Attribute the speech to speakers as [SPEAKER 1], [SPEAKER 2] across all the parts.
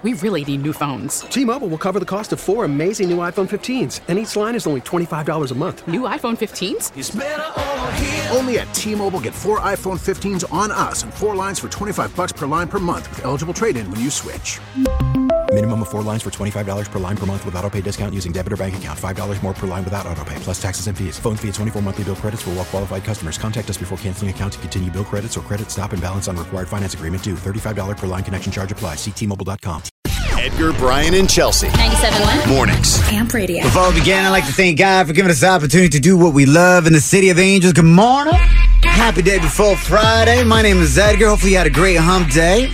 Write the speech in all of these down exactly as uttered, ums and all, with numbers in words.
[SPEAKER 1] We really need new phones.
[SPEAKER 2] T-Mobile will cover the cost of four amazing new iPhone fifteens, and each line is only twenty-five dollars a month.
[SPEAKER 1] New iPhone fifteens?
[SPEAKER 3] It's better over here.
[SPEAKER 4] Only at T-Mobile, get four iPhone fifteens on us and four lines for twenty-five dollars per line per month with eligible trade-in when you switch.
[SPEAKER 5] Minimum of four lines for twenty-five dollars per line per month with autopay discount using debit or bank account. five dollars more per line without autopay, plus taxes and fees. Phone fee at twenty-four monthly bill credits for well-qualified customers. Contact us before canceling account to continue bill credits or credit stop and balance on required finance agreement due. thirty-five dollars per line connection charge applies. See T Mobile dot com.
[SPEAKER 6] Edgar, Brian, and Chelsea.
[SPEAKER 7] ninety-seven point one
[SPEAKER 6] Mornings.
[SPEAKER 7] Amp Radio.
[SPEAKER 8] Before we begin, I'd like to thank God for giving us the opportunity to do what we love in the City of Angels. Good morning. Happy day before Friday. My name is Edgar. Hopefully you had a great hump day.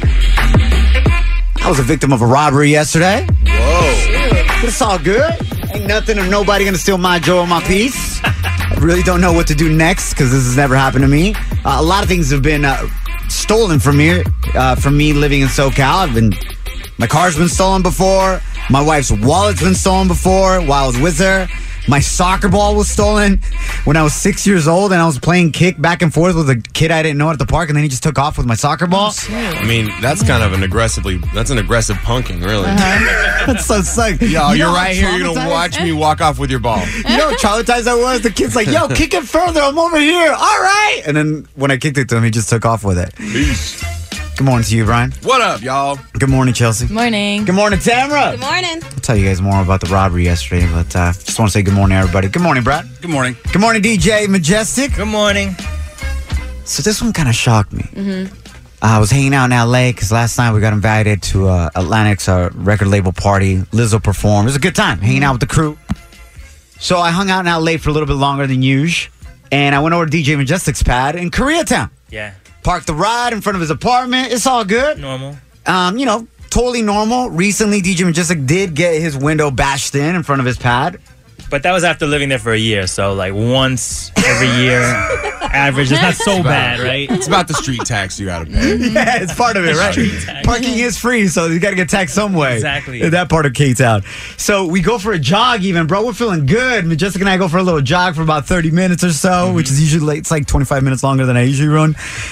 [SPEAKER 8] I was a victim of a robbery yesterday.
[SPEAKER 6] Whoa.
[SPEAKER 8] But it's all good. Ain't nothing or nobody going to steal my joy or my peace. I really don't know what to do next because this has never happened to me. Uh, a lot of things have been uh, stolen from me, uh, from me living in SoCal. I've been... My car's been stolen before. My wife's wallet's been stolen before while I was with her. My soccer ball was stolen when I was six years old and I was playing kick back and forth with a kid I didn't know at the park, and then he just took off with my soccer ball.
[SPEAKER 9] I mean, that's kind of an aggressively, that's an aggressive punking, really.
[SPEAKER 8] Uh-huh. That's so sick.
[SPEAKER 9] Yo,
[SPEAKER 8] You know
[SPEAKER 9] you're
[SPEAKER 8] how
[SPEAKER 9] right here. You're going to
[SPEAKER 8] traumatized-
[SPEAKER 9] watch me walk off with your ball.
[SPEAKER 8] You know how traumatized I was? The kid's like, yo, kick it further. I'm over here. All right. And then when I kicked it to him, he just took off with it.
[SPEAKER 9] Peace.
[SPEAKER 8] Good morning to you, Brian.
[SPEAKER 9] What up, y'all?
[SPEAKER 8] Good morning, Chelsea.
[SPEAKER 10] Morning.
[SPEAKER 8] Good morning, Tamara.
[SPEAKER 7] Good morning.
[SPEAKER 8] I'll tell you guys more about the robbery yesterday, but uh, just want to say good morning, everybody. Good morning, Brad.
[SPEAKER 11] Good morning.
[SPEAKER 8] Good morning, D J Majestic.
[SPEAKER 11] Good morning.
[SPEAKER 8] So this one kind of shocked me. Mm-hmm. Uh, I was hanging out in L A because last night we got invited to uh, Atlantic's uh, record label party. Lizzo performed. It was a good time, hanging out with the crew. So I hung out in L A for a little bit longer than usual, and I went over to D J Majestic's pad in Koreatown.
[SPEAKER 11] Yeah.
[SPEAKER 8] Parked the ride in front of his apartment. It's all good.
[SPEAKER 11] Normal.
[SPEAKER 8] Um, you know, totally normal. Recently, D J Majestic did get his window bashed in in front of his pad.
[SPEAKER 11] But that was after living there for a year, so like once every year, average. It's not so bad, right?
[SPEAKER 9] It's about the street tax you got to pay.
[SPEAKER 8] Yeah, it's part of it, right? Parking is free, so you got to get taxed some way.
[SPEAKER 11] Exactly.
[SPEAKER 8] In that part of K-Town. So we go for a jog even, bro. We're feeling good. Majestic and I go for a little jog for about thirty minutes or so, mm-hmm. which is usually late. It's like twenty-five minutes longer than I usually run.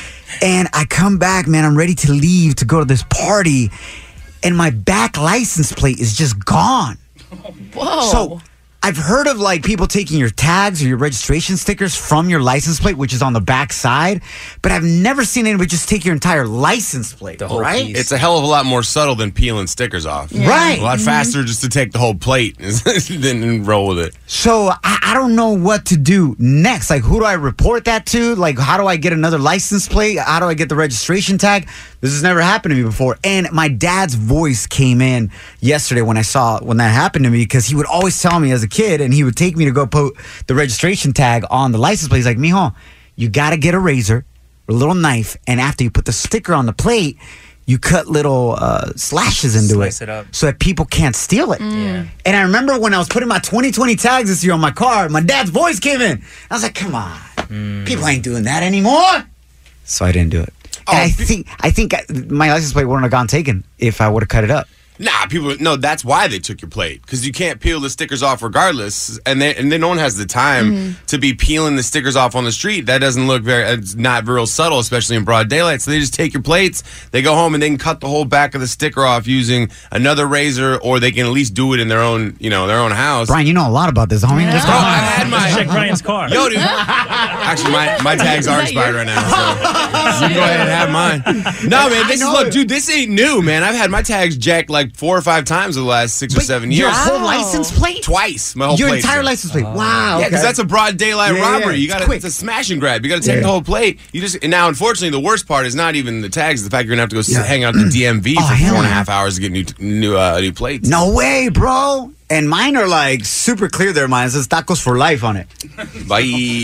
[SPEAKER 8] And I come back, man. I'm ready to leave to go to this party, and my back license plate is just gone.
[SPEAKER 10] Whoa.
[SPEAKER 8] So I've heard of like people taking your tags or your registration stickers from your license plate, which is on the back side, but I've never seen anybody just take your entire license plate,
[SPEAKER 11] The whole
[SPEAKER 8] right?
[SPEAKER 11] piece.
[SPEAKER 9] It's a hell of a lot more subtle than peeling stickers off.
[SPEAKER 8] Yeah. Right.
[SPEAKER 9] A lot faster just to take the whole plate than roll with it.
[SPEAKER 8] So I, I don't know what to do next. Like, who do I report that to? Like, how do I get another license plate? How do I get the registration tag? This has never happened to me before. And my dad's voice came in yesterday when I saw when that happened to me, because he would always tell me as a kid, and he would take me to go put the registration tag on the license plate. He's like, mijo, you got to get a razor or a little knife, and after you put the sticker on the plate, you cut little uh, slashes into
[SPEAKER 11] Slice
[SPEAKER 8] it,
[SPEAKER 11] it up.
[SPEAKER 8] so that people can't steal it.
[SPEAKER 11] Yeah.
[SPEAKER 8] And I remember when I was putting my twenty twenty tags this year on my car, my dad's voice came in. I was like, come on.
[SPEAKER 11] Mm.
[SPEAKER 8] People ain't doing that anymore. So I didn't do it. And
[SPEAKER 9] Oh,
[SPEAKER 8] I
[SPEAKER 9] pe-
[SPEAKER 8] think I think my license plate wouldn't have gone taken if I would have cut it up.
[SPEAKER 9] Nah, people. No, that's why they took your plate, because you can't peel the stickers off regardless, and they, and then no one has the time
[SPEAKER 10] Mm-hmm.
[SPEAKER 9] to be peeling the stickers off on the street. That doesn't look very. It's not real subtle, especially in broad daylight. So they just take your plates, they go home, and they can cut the whole back of the sticker off using another razor, or they can at least do it in their own, you know, their own house.
[SPEAKER 8] Brian, you know a lot about this, homie. What's
[SPEAKER 9] Bro,
[SPEAKER 8] going on?
[SPEAKER 9] I had my
[SPEAKER 11] Check Brian's car.
[SPEAKER 9] Yo, dude. Actually, my, my tags are expired right now, so you can go ahead and have mine. No, man, this is, look, dude, this ain't new, man. I've had my tags jacked like four or five times over the last six or
[SPEAKER 8] But
[SPEAKER 9] seven
[SPEAKER 8] your
[SPEAKER 9] years.
[SPEAKER 8] whole license plate?
[SPEAKER 9] Twice. My whole
[SPEAKER 8] Your
[SPEAKER 9] plate.
[SPEAKER 8] entire license plate. Wow.
[SPEAKER 9] Yeah, because
[SPEAKER 8] okay.
[SPEAKER 9] that's a broad daylight
[SPEAKER 8] Yeah, yeah,
[SPEAKER 9] robbery.
[SPEAKER 8] yeah.
[SPEAKER 9] You
[SPEAKER 8] It's
[SPEAKER 9] got to.
[SPEAKER 8] quick.
[SPEAKER 9] It's a smash and grab. You got to take
[SPEAKER 8] Yeah.
[SPEAKER 9] the whole plate. You just and now, unfortunately, the worst part is not even the tags. The fact you're gonna have to go sit,
[SPEAKER 8] Yeah.
[SPEAKER 9] hang out at the D M V
[SPEAKER 8] Oh,
[SPEAKER 9] for
[SPEAKER 8] hell
[SPEAKER 9] four and a
[SPEAKER 8] yeah.
[SPEAKER 9] half hours to get new new uh, new plates.
[SPEAKER 8] No way, bro. And mine are like super clear there. Mine it says tacos for life on it.
[SPEAKER 9] Bye.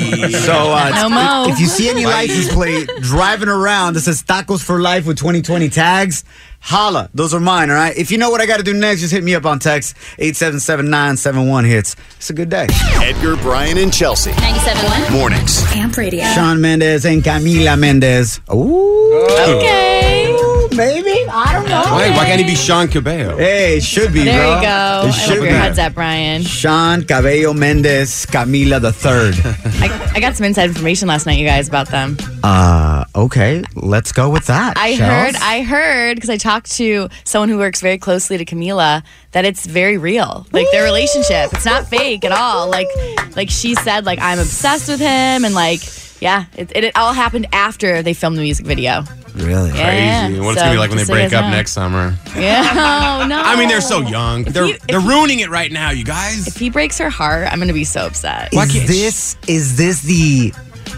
[SPEAKER 8] So uh,
[SPEAKER 10] No mo.
[SPEAKER 8] if you see any
[SPEAKER 9] Bye.
[SPEAKER 8] license plate driving around that says tacos for life with twenty twenty tags, holla. Those are mine, all right? If you know what I got to do next, just hit me up on text eight seven seven nine seven one hits. It's a good day.
[SPEAKER 6] Edgar, Brian, and Chelsea.
[SPEAKER 7] ninety-seven point one
[SPEAKER 6] Mornings.
[SPEAKER 7] Amp Radio.
[SPEAKER 8] Shawn Mendes and Camila Mendes. Ooh.
[SPEAKER 10] Okay.
[SPEAKER 8] maybe. I don't know.
[SPEAKER 9] Wait, why can't he be Sean Cabello?
[SPEAKER 8] Hey, it should be,
[SPEAKER 3] There
[SPEAKER 8] bro.
[SPEAKER 3] you go.
[SPEAKER 8] It
[SPEAKER 3] I
[SPEAKER 8] should
[SPEAKER 3] love
[SPEAKER 8] be.
[SPEAKER 3] your heads up, Brian.
[SPEAKER 8] Sean Cabello Mendez Camila the third.
[SPEAKER 3] I, I got some inside information last night, you guys, about them.
[SPEAKER 8] Uh, okay, let's go with that.
[SPEAKER 3] I
[SPEAKER 8] Shells.
[SPEAKER 3] heard, I heard, because I talked to someone who works very closely to Camila, that it's very real. Like their relationship, it's not fake at all. Like, like she said, like I'm obsessed with him, and like, yeah, it, it, it all happened after they filmed the music video.
[SPEAKER 8] Really?
[SPEAKER 3] Yeah.
[SPEAKER 9] Crazy. What's
[SPEAKER 3] So,
[SPEAKER 9] it gonna be like when they
[SPEAKER 3] just so you
[SPEAKER 9] break
[SPEAKER 3] guys
[SPEAKER 9] up
[SPEAKER 3] know.
[SPEAKER 9] next summer?
[SPEAKER 3] Yeah, oh no.
[SPEAKER 9] I mean, they're so young. They're
[SPEAKER 3] he- if
[SPEAKER 9] they're
[SPEAKER 3] he-
[SPEAKER 9] ruining it right now, you guys.
[SPEAKER 3] If he breaks her heart, I'm gonna be so upset.
[SPEAKER 8] Is this is this the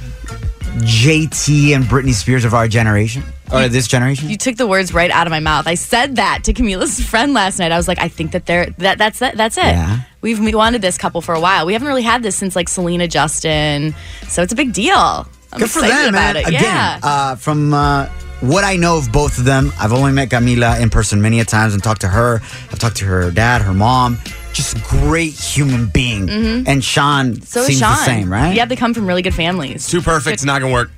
[SPEAKER 8] J T and Britney Spears of our generation or this generation?
[SPEAKER 3] You took the words right out of my mouth. I said that to Camila's friend last night. I was like, I think that they're that that's it. That's it.
[SPEAKER 8] Yeah.
[SPEAKER 3] We've we wanted this couple for a while. We haven't really had this since like Selena Justin, so it's a big deal. I'm
[SPEAKER 8] Good for
[SPEAKER 3] excited
[SPEAKER 8] them,
[SPEAKER 3] about
[SPEAKER 8] man.
[SPEAKER 3] it.
[SPEAKER 8] Again,
[SPEAKER 3] yeah.
[SPEAKER 8] uh, from uh, what I know of both of them, I've only met Camila in person many a times and talked to her. I've talked to her dad, her mom. Just great human being.
[SPEAKER 3] Mhm.
[SPEAKER 8] And Sean
[SPEAKER 3] So is
[SPEAKER 8] seems
[SPEAKER 3] Sean.
[SPEAKER 8] the same, right?
[SPEAKER 3] Yeah, they come from really good families.
[SPEAKER 9] Too perfect. It's not gonna work.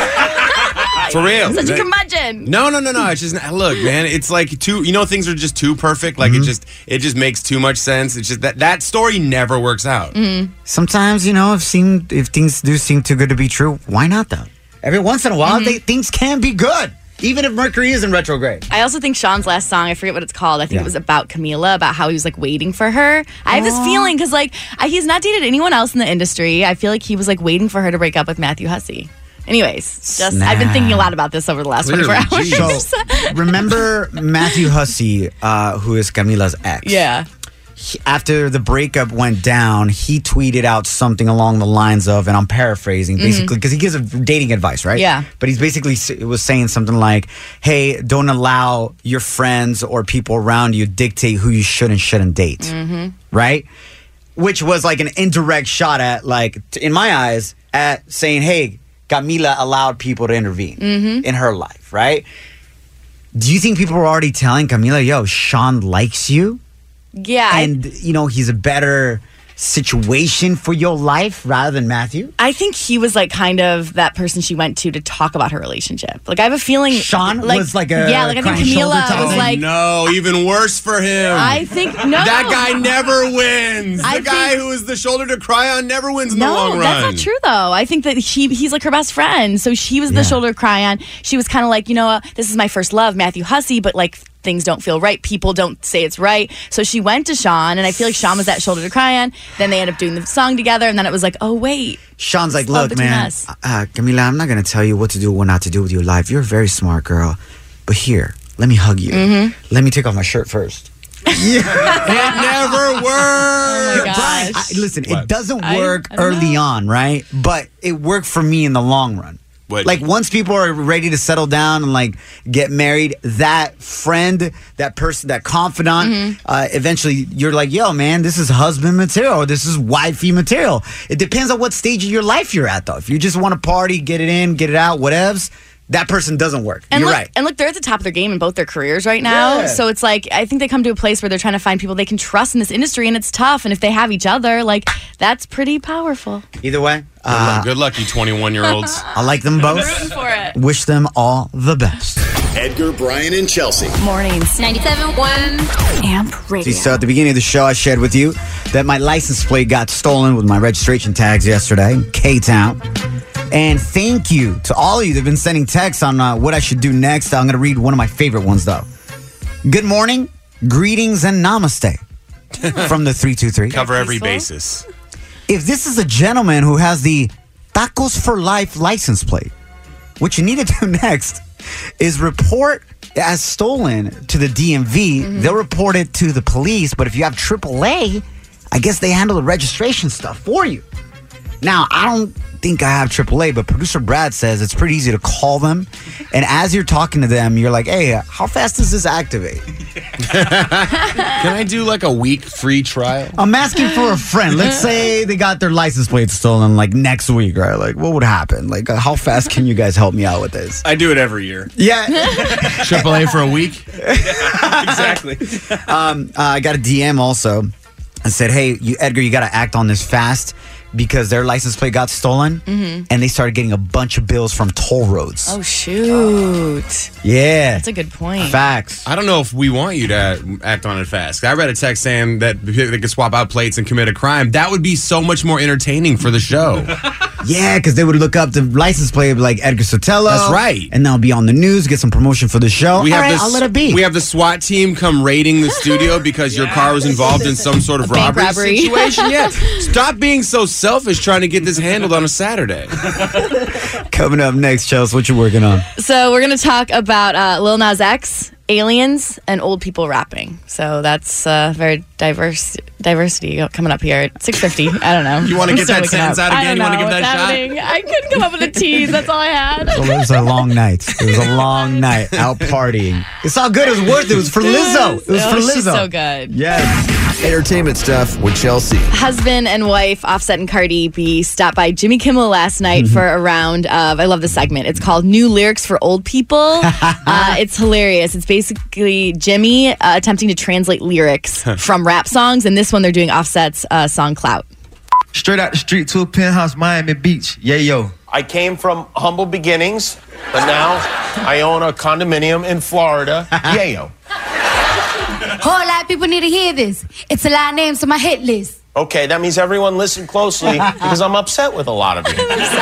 [SPEAKER 9] For real.
[SPEAKER 3] Such a
[SPEAKER 9] That-
[SPEAKER 3] curmudgeon.
[SPEAKER 9] No, no, no, no. It's just look, man. It's like too. You know, things are just too perfect. Like
[SPEAKER 8] Mm-hmm.
[SPEAKER 9] it just, it just makes too much sense. It's just that that story never works out.
[SPEAKER 3] Mm-hmm.
[SPEAKER 8] Sometimes, you know, if seem if things do seem too good to be true, why not though? Every once in a while,
[SPEAKER 3] Mm-hmm.
[SPEAKER 8] they, things can be good, even if Mercury is in retrograde.
[SPEAKER 3] I also think Sean's last song, I forget what it's called. I think
[SPEAKER 8] Yeah.
[SPEAKER 3] it was about Camila, about how he was like waiting for her. I have this feeling because like I, he's not dated anyone else in the industry. I feel like he was like waiting for her to break up with Matthew Hussey. Anyways, just I've been thinking a lot about this over the last
[SPEAKER 9] Clearly,
[SPEAKER 3] twenty-four hours.
[SPEAKER 8] So, remember Matthew Hussey, uh, who is Camila's ex?
[SPEAKER 3] Yeah.
[SPEAKER 8] He- after the breakup went down, he tweeted out something along the lines of, and I'm paraphrasing, basically, because he gives a dating advice, right?
[SPEAKER 3] Yeah.
[SPEAKER 8] But he's basically s- it was saying something like, "Hey, don't allow your friends or people around you dictate who you should and shouldn't date."
[SPEAKER 3] Mm-hmm.
[SPEAKER 8] Right? Which was like an indirect shot at, like, t- in my eyes, at saying, "Hey, Camila allowed people to intervene
[SPEAKER 3] Mm-hmm.
[SPEAKER 8] in her life," right? Do you think people were already telling Camila, "Yo, Sean likes you"?
[SPEAKER 3] Yeah. I-
[SPEAKER 8] And, you know, he's a better situation for your life rather than Matthew?
[SPEAKER 3] I think he was like kind of that person she went to to talk about her relationship. Like I have a feeling
[SPEAKER 8] Sean was like a
[SPEAKER 3] yeah, like I think
[SPEAKER 8] crying shoulder
[SPEAKER 3] Camila
[SPEAKER 8] type
[SPEAKER 3] was
[SPEAKER 8] thing?
[SPEAKER 3] like
[SPEAKER 9] No, even worse for him.
[SPEAKER 3] I think no
[SPEAKER 9] that guy never wins.
[SPEAKER 3] I
[SPEAKER 9] the guy
[SPEAKER 3] think-
[SPEAKER 9] who is the shoulder to cry on never wins in the
[SPEAKER 3] No,
[SPEAKER 9] long run.
[SPEAKER 3] that's not true though. I think that he he's like her best friend. So she was the
[SPEAKER 8] Yeah.
[SPEAKER 3] shoulder to cry on. She was kind of like, you know, uh, this is my first love, Matthew Hussey, but like things don't feel right. People don't say it's right. So she went to Sean, and I feel like Sean was that shoulder to cry on. Then they ended up doing the song together, and then it was like, oh wait,
[SPEAKER 8] Sean's like,
[SPEAKER 3] love
[SPEAKER 8] look,
[SPEAKER 3] between
[SPEAKER 8] man,
[SPEAKER 3] us."
[SPEAKER 8] uh, Camila, I'm not going to tell you what to do or what not to do with your life. You're a very smart girl. But here, let me hug you.
[SPEAKER 3] Mm-hmm.
[SPEAKER 8] Let me take off my shirt first.
[SPEAKER 9] It never works.
[SPEAKER 3] oh my
[SPEAKER 8] Brian,
[SPEAKER 3] gosh.
[SPEAKER 8] I, listen,
[SPEAKER 9] What?
[SPEAKER 8] it doesn't
[SPEAKER 3] I-
[SPEAKER 8] work
[SPEAKER 3] I don't
[SPEAKER 8] early
[SPEAKER 3] know.
[SPEAKER 8] on, right? But it worked for me in the long run.
[SPEAKER 9] What?
[SPEAKER 8] Like once people are ready to settle down and like get married, that friend, that person, that confidant,
[SPEAKER 3] Mm-hmm.
[SPEAKER 8] uh, eventually you're like, yo, man, this is husband material. Or this is wifey material. It depends on what stage of your life you're at, though. If you just want to party, get it in, get it out, whatevs, that person doesn't work.
[SPEAKER 3] And
[SPEAKER 8] you're
[SPEAKER 3] look,
[SPEAKER 8] right.
[SPEAKER 3] and look, they're at the top of their game in both their careers right now.
[SPEAKER 8] Yeah.
[SPEAKER 3] So it's like I think they come to a place where they're trying to find people they can trust in this industry, and it's tough. And if they have each other, like that's pretty powerful.
[SPEAKER 8] Either way,
[SPEAKER 9] Good
[SPEAKER 8] uh,
[SPEAKER 9] luck, good luck, you twenty-one-year-olds.
[SPEAKER 8] I like them both.
[SPEAKER 3] Rooting for it.
[SPEAKER 8] Wish them all the best.
[SPEAKER 6] Edgar, Brian, and Chelsea.
[SPEAKER 3] Mornings.
[SPEAKER 7] ninety-seven point one Amp Radio.
[SPEAKER 8] See, so at the beginning of the show, I shared with you that my license plate got stolen with my registration tags yesterday in K-Town. And thank you to all of you that have been sending texts on uh, what I should do next. I'm going to read one of my favorite ones, though. Good morning, greetings, and namaste from the three two three.
[SPEAKER 9] Cover every
[SPEAKER 3] Peaceful.
[SPEAKER 9] basis.
[SPEAKER 8] If this is a gentleman who has the Tacos for Life license plate, what you need to do next is report as stolen to the D M V. They'll report it to the police, but if you have triple A, I guess they handle the registration stuff for you. Now, I don't think I have triple A, but producer Brad says it's pretty easy to call them. And as you're talking to them, you're like, hey, how fast does this activate?
[SPEAKER 9] Can I do like a week free trial?
[SPEAKER 8] I'm asking for a friend. Let's say they got their license plate stolen like next week, right? Like, what would happen? Like, uh, how fast can you guys help me out with this?
[SPEAKER 9] I do it every year.
[SPEAKER 8] Yeah.
[SPEAKER 9] Triple A for a week.
[SPEAKER 11] Exactly.
[SPEAKER 8] um, uh, I got a D M also. I said, hey, you, Edgar, you got to act on this fast because their license plate got stolen,
[SPEAKER 3] Mhm.
[SPEAKER 8] and they started getting a bunch of bills from toll roads.
[SPEAKER 3] Oh, shoot.
[SPEAKER 8] Yeah.
[SPEAKER 3] That's a good point.
[SPEAKER 8] Facts.
[SPEAKER 9] I don't know if we want you to act on it fast. I read a text saying that they could swap out plates and commit a crime. That would be so much more entertaining for the show.
[SPEAKER 8] Yeah, because they would look up the license plate like Edgar Sotelo.
[SPEAKER 9] That's right.
[SPEAKER 8] And that'll be on the news, get some promotion for the show.
[SPEAKER 9] We
[SPEAKER 8] All
[SPEAKER 9] have
[SPEAKER 8] right,
[SPEAKER 9] this,
[SPEAKER 8] I'll let it be.
[SPEAKER 9] We have the SWAT team come raiding the studio because your car was involved in some sort of
[SPEAKER 3] bank
[SPEAKER 9] robbery,
[SPEAKER 3] robbery.
[SPEAKER 9] situation. Yeah. Stop being so selfish trying to get this handled on a Saturday.
[SPEAKER 8] Coming up next, Chelsea, what you working on?
[SPEAKER 3] So we're going to talk about uh, Lil Nas X, aliens, and old people rapping. So that's uh, very diverse diversity coming up here at six fifty. I don't know.
[SPEAKER 9] You want to
[SPEAKER 3] I'm
[SPEAKER 9] get
[SPEAKER 3] still
[SPEAKER 9] that
[SPEAKER 3] waking
[SPEAKER 9] sentence
[SPEAKER 3] up.
[SPEAKER 9] out
[SPEAKER 3] I
[SPEAKER 9] again?
[SPEAKER 3] don't
[SPEAKER 9] You want to
[SPEAKER 3] know
[SPEAKER 9] give that
[SPEAKER 3] what's
[SPEAKER 9] shot?
[SPEAKER 3] happening. I couldn't come up with a tease. That's all I had.
[SPEAKER 8] So it was a long night. It was a long night out partying. It's all good. It was worth it. It was for Lizzo. It was
[SPEAKER 3] Oh,
[SPEAKER 8] for Lizzo.
[SPEAKER 3] she's so good.
[SPEAKER 8] Yes.
[SPEAKER 6] Entertainment stuff with Chelsea.
[SPEAKER 3] Husband and wife, Offset and Cardi B, stopped by Jimmy Kimmel last night for a round of, I love the segment. It's called New Lyrics for Old People. uh, it's hilarious. It's basically Jimmy uh, attempting to translate lyrics from rap songs, and this one they're doing Offset's uh, song Clout.
[SPEAKER 10] Straight out the street to a penthouse, Miami Beach. Yeah, yo.
[SPEAKER 12] I came from humble beginnings, but now I own a condominium in Florida. Yayo.
[SPEAKER 13] Whole lot of people need to hear this. It's a lot of names on my hit list.
[SPEAKER 12] Okay, that means everyone listen closely because I'm upset with a lot of you.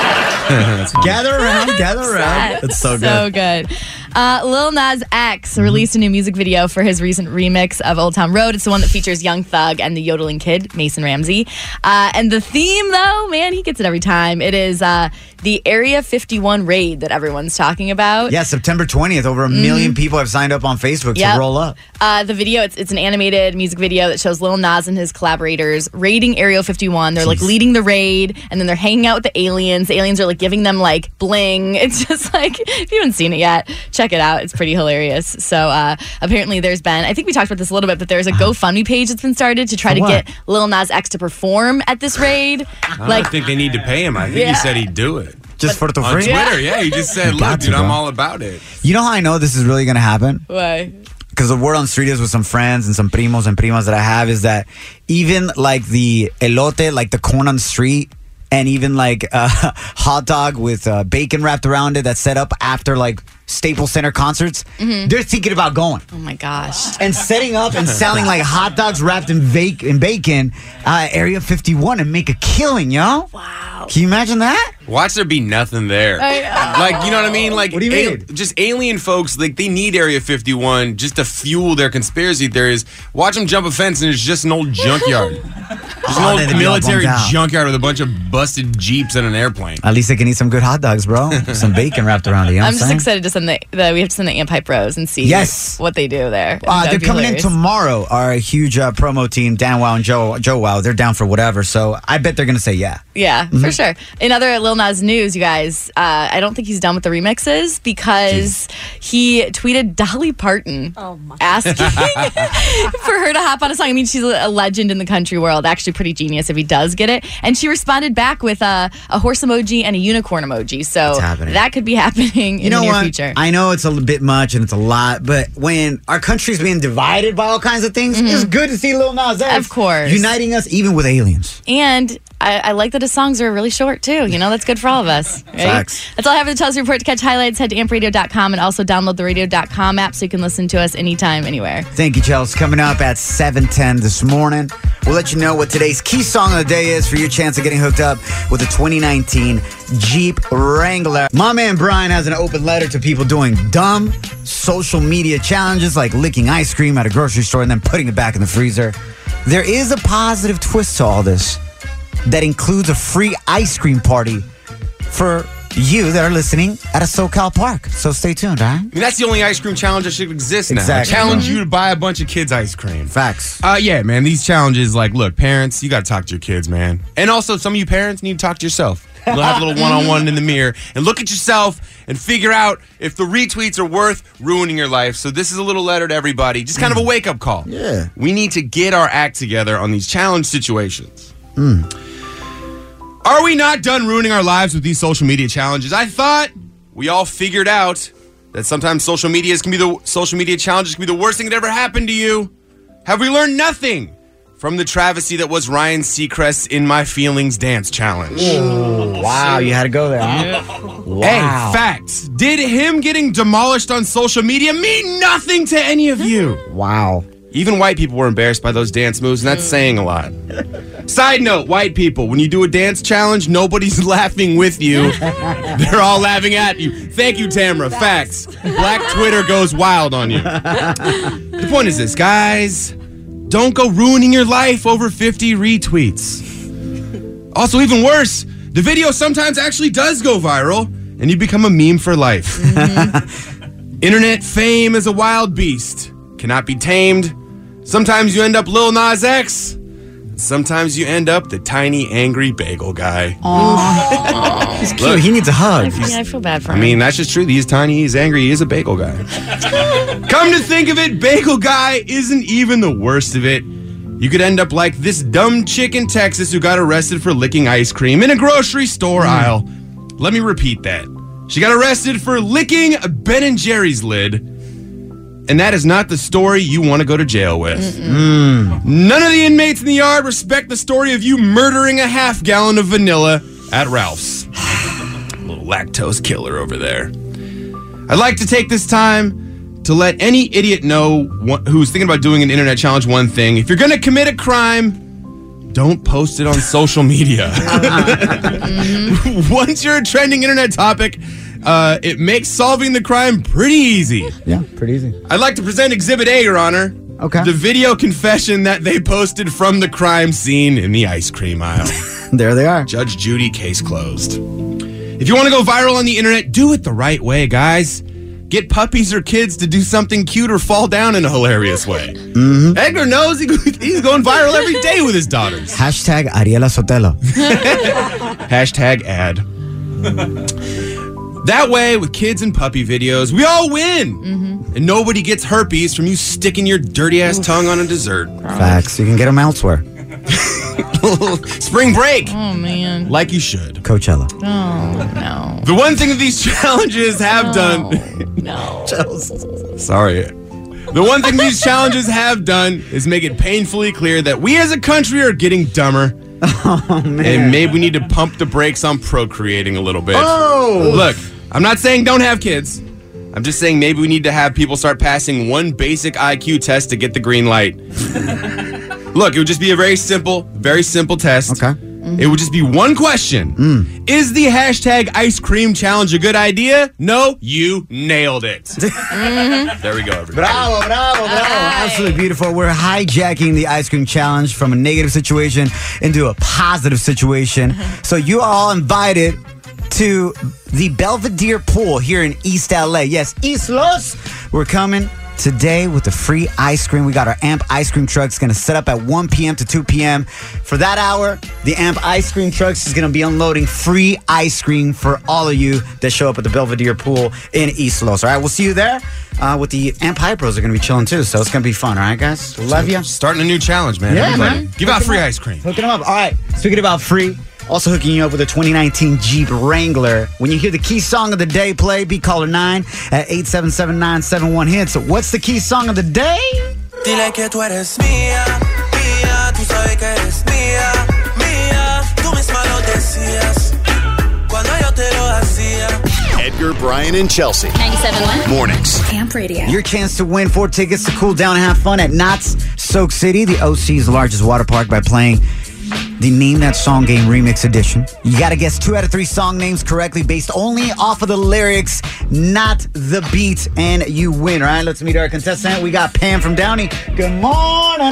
[SPEAKER 8] Gather around, gather around. That's so good.
[SPEAKER 3] So good. Uh, Lil Nas X released a new music video for his recent remix of Old Town Road. It's the one that features Young Thug and the yodeling kid, Mason Ramsey. Uh, and the theme, though, man, he gets it every time. It is uh, the Area fifty-one raid that everyone's talking about.
[SPEAKER 8] Yeah, September twentieth. Over a million people have signed up on Facebook
[SPEAKER 3] Yep.
[SPEAKER 8] to roll up.
[SPEAKER 3] Uh, the video, it's, it's an animated music video that shows Lil Nas and his collaborators raiding Area fifty-one. They're like leading the raid, and then they're hanging out with the aliens. The aliens are like giving them like bling. It's just like, if you haven't seen it yet, check it out. It's pretty hilarious. So uh, apparently there's been, I think we talked about this a little bit, but there's a GoFundMe page that's been started to try
[SPEAKER 9] For
[SPEAKER 3] to
[SPEAKER 9] what?
[SPEAKER 3] get Lil Nas X to perform at this raid.
[SPEAKER 9] I
[SPEAKER 3] Like,
[SPEAKER 9] don't think they need to pay him. I think
[SPEAKER 3] Yeah.
[SPEAKER 9] he said he'd do it.
[SPEAKER 8] Just for the
[SPEAKER 9] On
[SPEAKER 8] free?
[SPEAKER 9] Twitter, yeah. He just said,
[SPEAKER 8] You got
[SPEAKER 9] look,
[SPEAKER 8] to,
[SPEAKER 9] dude, I'm
[SPEAKER 8] bro.
[SPEAKER 9] all about it.
[SPEAKER 8] You know how I know this is really going to happen?
[SPEAKER 3] why?
[SPEAKER 8] Because the word on the street is with some friends and some primos and primas that I have is that even like the elote, like the corn on the street, and even like a hot dog with uh, bacon wrapped around it that's set up after like Staples Center concerts,
[SPEAKER 3] Mhm.
[SPEAKER 8] they're thinking about going.
[SPEAKER 3] Oh my gosh.
[SPEAKER 8] And setting up and selling like hot dogs wrapped in, vac- in bacon, uh, Area fifty-one, and make a killing, yo. Wow. Can you imagine that?
[SPEAKER 9] Watch there be nothing there.
[SPEAKER 3] I know.
[SPEAKER 9] Like, you know what I mean? Like,
[SPEAKER 8] What do you
[SPEAKER 9] al-
[SPEAKER 8] mean?
[SPEAKER 9] just alien folks, like, they need Area fifty-one just to fuel their conspiracy theories. Watch them jump a fence and it's just an old junkyard. Just
[SPEAKER 8] Oh,
[SPEAKER 9] an
[SPEAKER 8] they'd
[SPEAKER 9] old
[SPEAKER 8] be all
[SPEAKER 9] military
[SPEAKER 8] bummed out.
[SPEAKER 9] junkyard with a bunch of busted Jeeps and an airplane.
[SPEAKER 8] At least they can eat some good hot dogs, bro. Some bacon wrapped around it. You know
[SPEAKER 3] I'm
[SPEAKER 8] what I'm
[SPEAKER 3] just
[SPEAKER 8] saying?
[SPEAKER 3] excited to send the, the, we have to send the Amp Hype Bros and see
[SPEAKER 8] Yes.
[SPEAKER 3] what they do there.
[SPEAKER 8] Uh,
[SPEAKER 3] That'd
[SPEAKER 8] they're
[SPEAKER 3] be
[SPEAKER 8] coming
[SPEAKER 3] hilarious.
[SPEAKER 8] in tomorrow. Our huge uh, promo team, Dan Wow and Joe Joe Wow, they're down for whatever. So I bet they're gonna say yeah.
[SPEAKER 3] Yeah,
[SPEAKER 8] Mhm.
[SPEAKER 3] for sure. In other Lil Nas news, you guys, uh, I don't think he's done with the remixes because he tweeted Dolly Parton asking for her to hop on a song. I mean, she's a legend in the country world. Actually, pretty genius if he does get it. And she responded back with a, a horse emoji and a unicorn emoji. So
[SPEAKER 8] It's happening.
[SPEAKER 3] that could be happening
[SPEAKER 8] You
[SPEAKER 3] in
[SPEAKER 8] know
[SPEAKER 3] the near
[SPEAKER 8] what?
[SPEAKER 3] future.
[SPEAKER 8] I know it's a l- bit much and it's a lot, but when our country's being divided by all kinds of things, it's good to see Lil Nas X.
[SPEAKER 3] Mm-hmm. Of course.
[SPEAKER 8] Uniting us even with aliens.
[SPEAKER 3] And I, I like that his songs are really short, too. You know, that's good for all of us. Right?
[SPEAKER 8] Facts.
[SPEAKER 3] That's all I have for the Chelsea Report. To catch highlights, head to amp radio dot com and also download the radio dot com app so you can listen to us anytime, anywhere.
[SPEAKER 8] Thank you, Chelsea. Coming up at seven ten this morning, we'll let you know what today's key song of the day is for your chance of getting hooked up with a twenty nineteen Jeep Wrangler. My man Brian has an open letter to people doing dumb social media challenges like licking ice cream at a grocery store and then putting it back in the freezer. There is a positive twist to all this that includes a free ice cream party for you that are listening at a SoCal park. So stay tuned, all right?
[SPEAKER 9] I mean, that's the only ice cream challenge that should exist now.
[SPEAKER 8] Exactly.
[SPEAKER 9] I challenge you to buy a bunch of kids ice cream.
[SPEAKER 8] Facts.
[SPEAKER 9] Uh, yeah, man, these challenges, like, look, parents, you got to talk to your kids, man. And also, some of you parents need to talk to yourself. You'll have a little one-on-one in the mirror and look at yourself and figure out if the retweets are worth ruining your life. So this is a little letter to everybody, just kind of a wake-up call.
[SPEAKER 8] Yeah.
[SPEAKER 9] We need to get our act together on these challenge situations.
[SPEAKER 8] Mm.
[SPEAKER 9] Are we not done ruining our lives with these social media challenges? I thought we all figured out that sometimes social medias can be the social media challenges can be the worst thing that ever happened to you. Have we learned nothing from the travesty that was Ryan Seacrest's In My Feelings dance challenge.
[SPEAKER 8] Ooh, wow, you had to go there, huh? Wow.
[SPEAKER 9] Hey, facts. Did him getting demolished on social media mean nothing to any of you?
[SPEAKER 8] Wow.
[SPEAKER 9] Even white people were embarrassed by those dance moves, and that's saying a lot. Side note, white people, when you do a dance challenge, nobody's laughing with you. They're all laughing at you. Thank you, Tamra. Facts. Black Twitter goes wild on you. The point is this, guys. Don't go ruining your life over fifty retweets. Also, even worse, the video sometimes actually does go viral, and you become a meme for life. Mm-hmm. Internet fame is a wild beast. Cannot be tamed. Sometimes you end up Lil Nas X. Sometimes you end up the tiny, angry bagel guy.
[SPEAKER 3] Aww.
[SPEAKER 8] He's cute. Look, he needs a hug.
[SPEAKER 3] I feel, I feel bad for
[SPEAKER 9] I
[SPEAKER 3] him.
[SPEAKER 9] I mean, that's just true. He's tiny, he's angry, he is a bagel guy. Come to think of it, bagel guy isn't even the worst of it. You could end up like this dumb chick in Texas who got arrested for licking ice cream in a grocery store mm. aisle. Let me repeat that. She got arrested for licking a Ben and Jerry's lid. And that is not the story you want to go to jail with. Mm. None of the inmates in the yard respect the story of you murdering a half gallon of vanilla at Ralph's. Little lactose killer over there. I'd like to take this time to let any idiot know wh- who's thinking about doing an internet challenge one thing. If you're going to commit a crime, don't post it on social media. mm-hmm. Once you're a trending internet topic, Uh, it makes solving the crime pretty easy.
[SPEAKER 8] Yeah, pretty easy.
[SPEAKER 9] I'd like to present Exhibit A, Your Honor.
[SPEAKER 8] Okay.
[SPEAKER 9] The video confession that they posted from the crime scene in the ice cream aisle.
[SPEAKER 8] There they are.
[SPEAKER 9] Judge Judy, case closed. If you want to go viral on the internet, do it the right way, guys. Get puppies or kids to do something cute or fall down in a hilarious way. Mm-hmm. Edgar knows he, he's going viral every day with his daughters.
[SPEAKER 8] Hashtag Ariela Sotelo.
[SPEAKER 9] Hashtag ad. That way, with kids and puppy videos, we all win. Mm-hmm. And nobody gets herpes from you sticking your dirty-ass tongue on a dessert.
[SPEAKER 8] Facts. You can get them elsewhere.
[SPEAKER 9] Spring break.
[SPEAKER 3] Oh, man.
[SPEAKER 9] Like you should.
[SPEAKER 8] Coachella.
[SPEAKER 3] Oh, no.
[SPEAKER 9] The one thing that these challenges have
[SPEAKER 3] no,
[SPEAKER 9] done...
[SPEAKER 3] No.
[SPEAKER 9] Sorry. The one thing these challenges have done is make it painfully clear that we as a country are getting dumber.
[SPEAKER 8] Oh, man.
[SPEAKER 9] And maybe we need to pump the brakes on procreating a little bit.
[SPEAKER 8] Oh!
[SPEAKER 9] Look, I'm not saying don't have kids. I'm just saying maybe we need to have people start passing one basic I Q test to get the green light. Look, it would just be a very simple, very simple test.
[SPEAKER 8] Okay.
[SPEAKER 9] Mm-hmm. It would just be one question. Mm. Is the hashtag ice cream challenge a good idea? No, you nailed it. Mm-hmm. There we go, everybody.
[SPEAKER 8] Bravo, bravo, bravo. Right. Absolutely beautiful. We're hijacking the ice cream challenge from a negative situation into a positive situation. So you are all invited to the Belvedere Pool here in East L A. Yes, East Los. We're coming today with the free ice cream. We got our A M P ice cream trucks going to set up at one p.m. to two p.m. For that hour, the A M P ice cream trucks is going to be unloading free ice cream for all of you that show up at the Belvedere Pool in East Los. All right, we'll see you there. Uh, with the A M P Hypros are going to be chilling too, so it's going to be fun. All right, guys? Love you.
[SPEAKER 9] Starting a new challenge, man.
[SPEAKER 8] Yeah,
[SPEAKER 9] Everybody.
[SPEAKER 8] man.
[SPEAKER 9] Give out free ice cream.
[SPEAKER 8] Hooking them up. All right, speaking about free, also hooking you up with a twenty nineteen Jeep Wrangler. When you hear the key song of the day play, be caller nine at eight seven seven nine seven one hits. So what's the key song of the day?
[SPEAKER 14] Dile que tú eres mía, mía, tú sabes que eres mía, mía, tú misma lo decías cuando yo te lo hacía.
[SPEAKER 15] Edgar, Brian, and Chelsea.
[SPEAKER 7] ninety-seven point one
[SPEAKER 15] Mornings.
[SPEAKER 7] Amp Radio.
[SPEAKER 8] Your chance to win four tickets to cool down and have fun at Knott's Soak City, the O C's largest water park, by playing the Name That Song Game Remix Edition. You got to guess two out of three song names correctly based only off of the lyrics, not the beat, and you win. All right, let's meet our contestant. We got Pam from Downey. Good morning.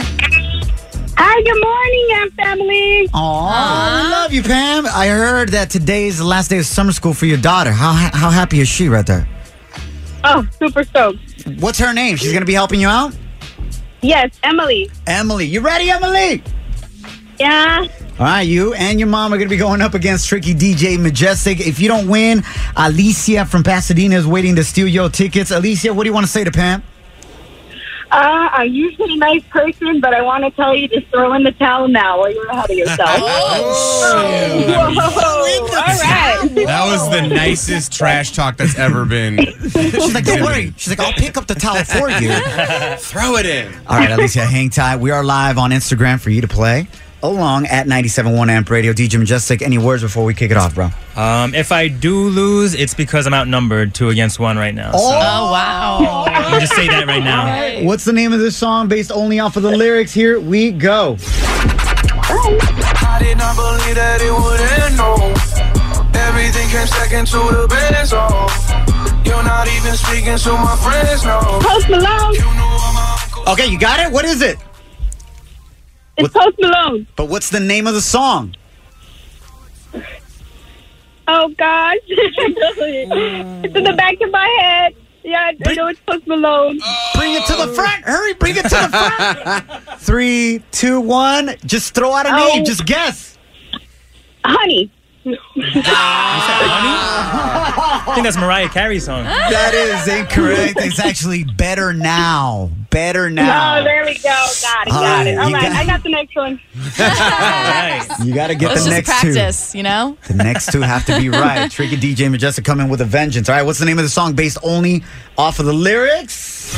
[SPEAKER 16] Hi, good morning, Amp family.
[SPEAKER 8] Aw, we love you, Pam. I heard that today's the last day of summer school for your daughter. How how happy is she right there?
[SPEAKER 16] Oh, super stoked.
[SPEAKER 8] What's her name? She's going to be helping you out?
[SPEAKER 16] Yes, Emily.
[SPEAKER 8] Emily. You ready, Emily?
[SPEAKER 16] Yeah.
[SPEAKER 8] All right, you and your mom are going to be going up against Tricky D J Majestic. If you don't win, Alicia from Pasadena is waiting to steal your tickets. Alicia, what do you want to say to Pam?
[SPEAKER 16] Uh, I'm usually a nice person, but I want to tell you to throw in the towel now or you're ahead of yourself.
[SPEAKER 9] Oh,
[SPEAKER 16] Whoa. All right.
[SPEAKER 9] That was the nicest trash talk that's ever been.
[SPEAKER 8] She's like, don't worry. She's like, I'll pick up the towel for you.
[SPEAKER 9] Throw it in.
[SPEAKER 8] All right, Alicia, hang tight. We are live on Instagram for you to play along at ninety-seven point one Amp Radio. D J Majestic, any words before we kick it off, bro?
[SPEAKER 11] Um, if I do lose, it's because I'm outnumbered two against one right now. So.
[SPEAKER 3] Oh, wow.
[SPEAKER 11] I can just say that right now.
[SPEAKER 8] What's the name of this song based only off of the lyrics? Here we go.
[SPEAKER 14] I did not believe that it would end, no. Everything came second to the best, oh. You're not even speaking to my friends, no.
[SPEAKER 16] Post Malone.
[SPEAKER 8] Okay, you got it? What is it?
[SPEAKER 16] It's
[SPEAKER 8] what,
[SPEAKER 16] Post Malone.
[SPEAKER 8] But what's the name of the song?
[SPEAKER 16] Oh, gosh. It's in the back of my head. Yeah, I know it's Post Malone.
[SPEAKER 8] Bring it to the front. Hurry, bring it to the front. Three, two, one. Just throw out a
[SPEAKER 16] Oh.
[SPEAKER 8] name. Just guess.
[SPEAKER 16] Honey.
[SPEAKER 11] I think that's Mariah Carey's song.
[SPEAKER 8] That is incorrect. It's actually Better Now. Better Now.
[SPEAKER 16] Oh, there we go. Got it,
[SPEAKER 8] All
[SPEAKER 16] got it.
[SPEAKER 8] right,
[SPEAKER 16] All
[SPEAKER 8] you
[SPEAKER 16] right,
[SPEAKER 8] got-
[SPEAKER 16] I got the next one.
[SPEAKER 8] You got to get
[SPEAKER 3] Let's
[SPEAKER 8] the
[SPEAKER 3] just
[SPEAKER 8] next
[SPEAKER 3] practice, you know?
[SPEAKER 8] two. The next two have to be right. Tricky D J Majestic coming with a vengeance. All right, what's the name of the song based only off of the lyrics?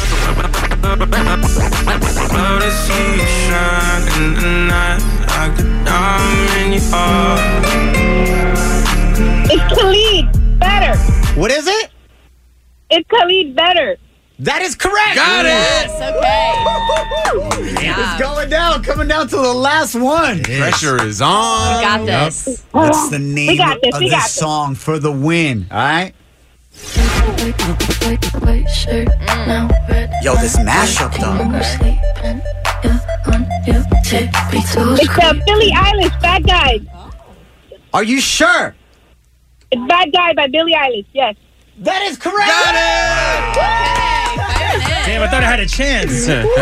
[SPEAKER 16] It's Khalid. Better.
[SPEAKER 8] What is it?
[SPEAKER 16] It's Khalid. Better.
[SPEAKER 8] That is correct.
[SPEAKER 9] Got it.
[SPEAKER 3] Yes, okay.
[SPEAKER 8] It's going down, coming down to the last one.
[SPEAKER 9] Pressure is on.
[SPEAKER 3] We got this.
[SPEAKER 8] What's the name
[SPEAKER 16] got this,
[SPEAKER 8] of
[SPEAKER 16] we got
[SPEAKER 8] this
[SPEAKER 16] this.
[SPEAKER 8] song for the win? All right. Yo, this mashup though.
[SPEAKER 16] It's uh, Billie Eilish. Bad Guy.
[SPEAKER 8] Are you sure?
[SPEAKER 16] It's Bad Guy by Billie Eilish. Yes.
[SPEAKER 8] That is correct.
[SPEAKER 11] Damn, I thought I had a chance.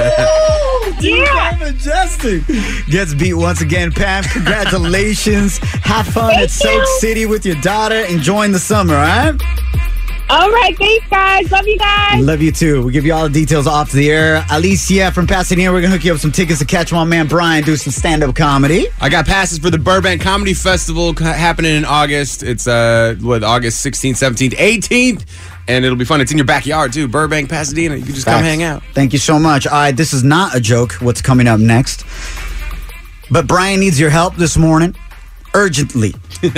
[SPEAKER 16] Yeah.
[SPEAKER 8] Majestic gets beat once again. Pam, congratulations. Have fun
[SPEAKER 16] Thank
[SPEAKER 8] at Soak
[SPEAKER 16] you.
[SPEAKER 8] City with your daughter. Enjoying the summer, all right?
[SPEAKER 16] All right. Thanks, guys. Love you guys.
[SPEAKER 8] Love you too. We'll give you all the details off the air. Alicia from Pasadena, we're going to hook you up some tickets to catch my man Brian do some stand-up comedy.
[SPEAKER 9] I got passes for the Burbank Comedy Festival c- happening in August. It's uh, what, August sixteenth, seventeenth, eighteenth, and it'll be fun. It's in your backyard too, Burbank, Pasadena. You can just come
[SPEAKER 8] Facts.
[SPEAKER 9] hang out.
[SPEAKER 8] Thank you so much. All right, this is not a joke, what's coming up next. But Brian needs your help this morning, urgently.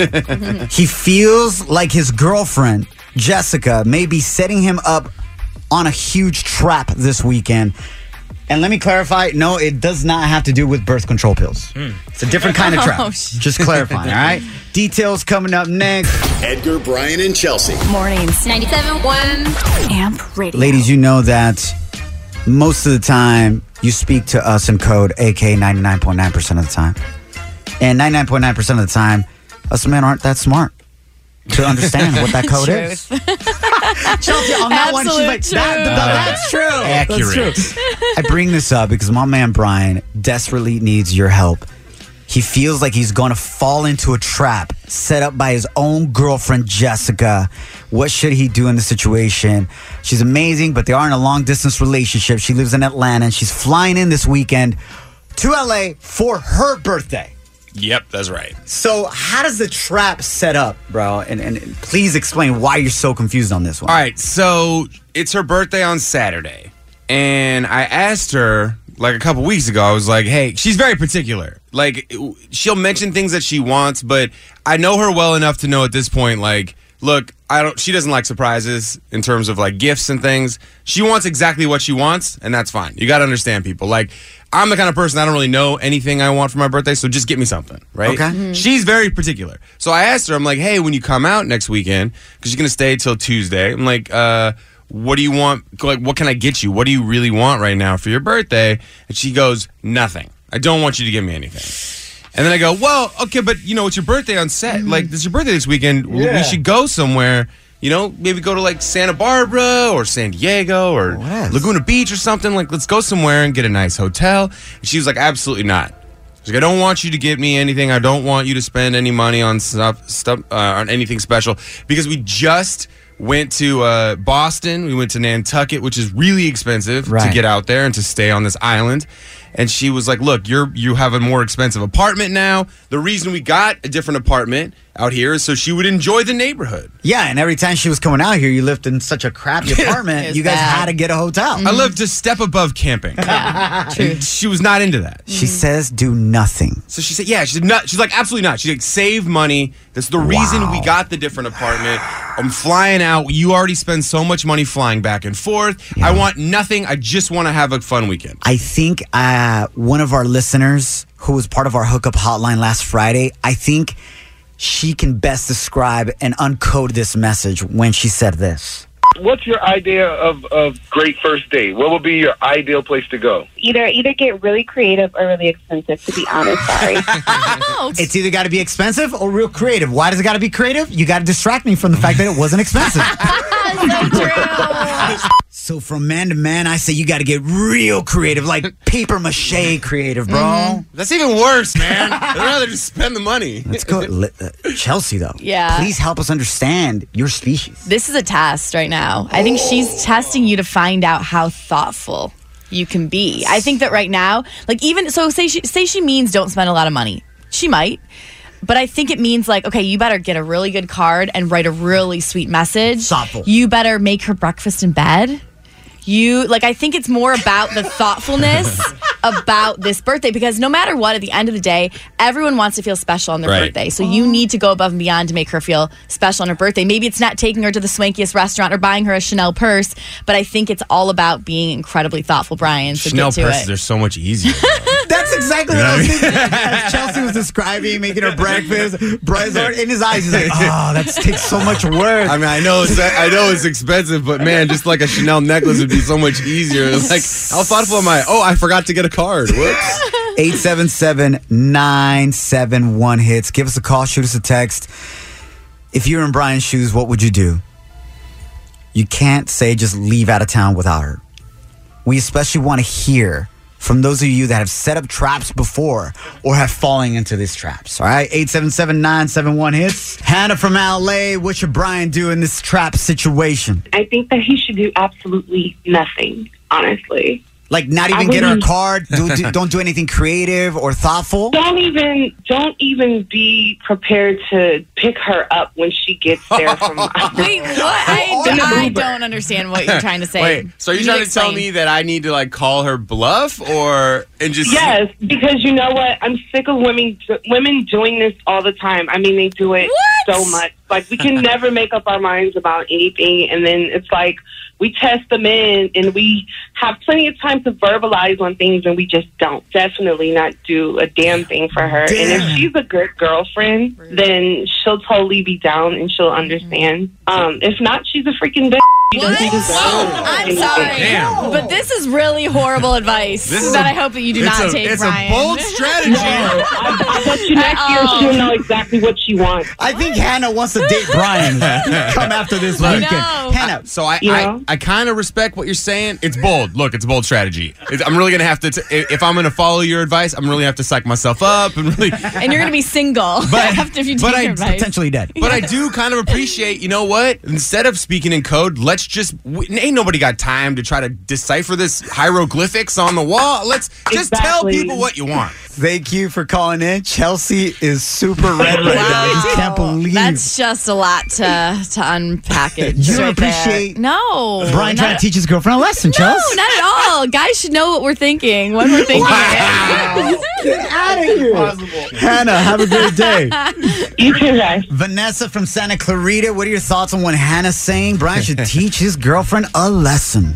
[SPEAKER 8] He feels like his girlfriend, Jessica, may be setting him up on a huge trap this weekend. And let me clarify, no, it does not have to do with birth control pills. It's a different kind of trap.
[SPEAKER 3] Oh, shit.
[SPEAKER 8] Just clarifying, all right? Details coming up next.
[SPEAKER 15] Edgar, Brian, and Chelsea.
[SPEAKER 3] Mornings.
[SPEAKER 7] ninety-seven point one Amp Radio.
[SPEAKER 8] Ladies, you know that most of the time you speak to us in code, A K A ninety-nine point nine percent of the time. And ninety-nine point nine percent of the time, us men aren't that smart to understand what that code is. Chelsea, on that one, she's like,
[SPEAKER 3] Absolute
[SPEAKER 8] that,
[SPEAKER 3] truth.
[SPEAKER 8] that- that's true.
[SPEAKER 9] Accurate.
[SPEAKER 8] That's true. I bring this up because my man Brian desperately needs your help. He feels like he's going to fall into a trap set up by his own girlfriend, Jessica. What should he do in the situation? She's amazing, but they are in a long-distance relationship. She lives in Atlanta, and she's flying in this weekend to L A for her birthday.
[SPEAKER 9] Yep, that's right.
[SPEAKER 8] So how does the trap set up, bro? And, and please explain why you're so confused on this one.
[SPEAKER 9] All right, so it's her birthday on Saturday, and I asked her like a couple weeks ago. I was like, "Hey, she's very particular. Like, she'll mention things that she wants, but I know her well enough to know at this point, like, look, I don't. She doesn't like surprises in terms of like gifts and things. She wants exactly what she wants, and that's fine. You got to understand people. Like, I'm the kind of person I don't really know anything I want for my birthday, so just get me something, right?
[SPEAKER 8] Okay. Mhm.
[SPEAKER 9] She's very particular. So I asked her, I'm like, hey, when you come out next weekend, because you're going to stay till Tuesday, I'm like, uh, what do you want? Like, what can I get you? What do you really want right now for your birthday? And she goes, nothing. I don't want you to give me anything. And then I go, well, okay, but, you know, it's your birthday on set. Like, it's your birthday this weekend. W-
[SPEAKER 8] Yeah.
[SPEAKER 9] We should go somewhere, you know, maybe go to, like, Santa Barbara or San Diego or
[SPEAKER 8] Yes.
[SPEAKER 9] Laguna Beach or something. Like, let's go somewhere and get a nice hotel. And she was like, absolutely not. She's like, I don't want you to get me anything. I don't want you to spend any money on stuff, stuff uh, on anything special, because we just went to uh, Boston. We went to Nantucket, which is really expensive to
[SPEAKER 8] Right.
[SPEAKER 9] get out there and to stay on this island. And she was like, look, you're you have a more expensive apartment now. The reason we got a different apartment out here is so she would enjoy the neighborhood.
[SPEAKER 8] Yeah, and every time she was coming out here, you lived in such a crappy apartment. You guys
[SPEAKER 3] bad.
[SPEAKER 8] had to get a hotel.
[SPEAKER 9] I lived just step above camping.
[SPEAKER 3] Yeah, true.
[SPEAKER 9] And she was not into that.
[SPEAKER 8] She says do nothing.
[SPEAKER 9] So she said, yeah, she's not. She's like, absolutely not. She's like, save money. That's the reason
[SPEAKER 8] Wow.
[SPEAKER 9] we got the different apartment. I'm flying out. You already spend so much money flying back and forth. I want nothing. I just want to have a fun weekend.
[SPEAKER 8] I think uh, one of our listeners who was part of our hookup hotline last Friday, I think she can best describe and uncode this message when she said this.
[SPEAKER 17] What's your idea of, of great first date? What would be your ideal place to go?
[SPEAKER 16] Either either get really creative or really expensive, to be honest. Sorry.
[SPEAKER 8] It's either got to be expensive or real creative. Why does it got to be creative? You got to distract me from the fact that it wasn't expensive. So from man to man, I say you got to get real creative, like paper mache creative, bro.
[SPEAKER 9] Mm-hmm. That's even worse, man. I'd rather just spend the money.
[SPEAKER 8] Let's go. Li- uh, Chelsea, though.
[SPEAKER 3] Yeah.
[SPEAKER 8] Please help us understand your species.
[SPEAKER 3] This is a test right now. I think she's testing you to find out how thoughtful you can be. I think that right now, like even so, say she say she means don't spend a lot of money. She might. But I think it means like, okay, you better get a really good card and write a really sweet message.
[SPEAKER 8] Thoughtful.
[SPEAKER 3] You better make her breakfast in bed. You like I think it's more about the thoughtfulness about this birthday, because no matter what, at the end of the day, everyone wants to feel special on their
[SPEAKER 9] Right.
[SPEAKER 3] birthday. So you need to go above and beyond to make her feel special on her birthday. Maybe it's not taking her to the swankiest restaurant or buying her a Chanel purse, but I think it's all about being incredibly thoughtful, Brian. So
[SPEAKER 9] Chanel
[SPEAKER 3] get to
[SPEAKER 9] purses
[SPEAKER 3] it.
[SPEAKER 9] are so much easier.
[SPEAKER 8] That's exactly what I was thinking. As Chelsea was describing, making her breakfast, Brian's already in his eyes. He's like, oh, that takes so much work.
[SPEAKER 9] I mean, I know it's I know it's expensive, but man, just like a Chanel necklace would be so much easier. It's like, how thoughtful am I? Oh, I forgot to get a card. Whoops.
[SPEAKER 8] eight seven seven, nine seven one, hits. Give us a call, shoot us a text. If you're in Brian's shoes, what would you do? You can't say just leave out of town without her. We especially want to hear from those of you that have set up traps before or have fallen into these traps. All right, eight seven seven, nine seven one, hits. Hannah from L A, what should Brian do in this trap situation?
[SPEAKER 18] I think that he should do absolutely nothing, honestly.
[SPEAKER 8] Like not
[SPEAKER 18] I
[SPEAKER 8] even get her a
[SPEAKER 18] wouldn't-
[SPEAKER 8] card? Do, do, don't do anything creative or thoughtful?
[SPEAKER 18] Don't even don't even be prepared to pick her up when she gets there from
[SPEAKER 3] Wait, what? I,
[SPEAKER 18] In the
[SPEAKER 3] I
[SPEAKER 18] Uber.
[SPEAKER 3] don't understand what you're trying to say.
[SPEAKER 9] Wait, so are you
[SPEAKER 3] need
[SPEAKER 9] trying to tell
[SPEAKER 3] explain.
[SPEAKER 9] me that I need to like call her bluff or and just
[SPEAKER 18] Yes, because you know what? I'm sick of women women doing this all the time. I mean, they do it so much. Like we can never make up our minds about anything, and then it's like we test them in, and we have plenty of time to verbalize on things, and we just don't. Definitely not do a damn thing for her. And if she's a good girlfriend, then she'll totally be down and she'll understand. Um, if not, she's a freaking bitch. She doesn't deserve
[SPEAKER 3] I'm
[SPEAKER 18] anything.
[SPEAKER 3] sorry, but this is really horrible advice
[SPEAKER 9] This is
[SPEAKER 3] that
[SPEAKER 9] a-
[SPEAKER 3] I hope that you do
[SPEAKER 9] it's
[SPEAKER 3] not
[SPEAKER 9] a-
[SPEAKER 3] take,
[SPEAKER 9] it's a
[SPEAKER 3] Brian.
[SPEAKER 9] bold strategy.
[SPEAKER 18] No, I, I bet you next year
[SPEAKER 3] Uh-oh.
[SPEAKER 18] she'll know exactly what she wants.
[SPEAKER 8] I think Hannah wants to date Brian. Come after this
[SPEAKER 3] I
[SPEAKER 8] weekend.
[SPEAKER 3] know.
[SPEAKER 8] Hannah,
[SPEAKER 9] So I
[SPEAKER 18] You
[SPEAKER 9] I,
[SPEAKER 18] know?
[SPEAKER 9] I kind of respect what you're saying. It's bold. Look, it's a bold strategy. It's, I'm really gonna have to. T- if I'm gonna follow your advice, I'm really gonna have to psych myself up and really.
[SPEAKER 3] And you're going to be single
[SPEAKER 9] But-
[SPEAKER 3] after if you
[SPEAKER 9] but
[SPEAKER 3] take
[SPEAKER 9] I
[SPEAKER 3] her advice.
[SPEAKER 8] potentially dead.
[SPEAKER 9] But I do kind of appreciate, you know what? Instead of speaking in code, let's just. We, ain't nobody got time to try to decipher this hieroglyphics on the wall. Let's just tell
[SPEAKER 18] Exactly.
[SPEAKER 9] people what you want.
[SPEAKER 8] Thank you for calling in. Chelsea is super red right now. I just can't believe.
[SPEAKER 3] That's just a lot to to unpackage.
[SPEAKER 8] You don't
[SPEAKER 3] right there.
[SPEAKER 8] appreciate
[SPEAKER 3] no
[SPEAKER 8] Brian
[SPEAKER 3] not
[SPEAKER 8] trying
[SPEAKER 3] at-
[SPEAKER 8] to teach his girlfriend a lesson,
[SPEAKER 3] No,
[SPEAKER 8] Chelsea.
[SPEAKER 3] not at all. Guys should know what we're thinking when we're thinking it.
[SPEAKER 8] Get out of here. Hannah, have a great day.
[SPEAKER 18] You too, guys.
[SPEAKER 8] Vanessa from Santa Clarita, what are your thoughts on what Hannah's saying? Brian should teach his girlfriend a lesson.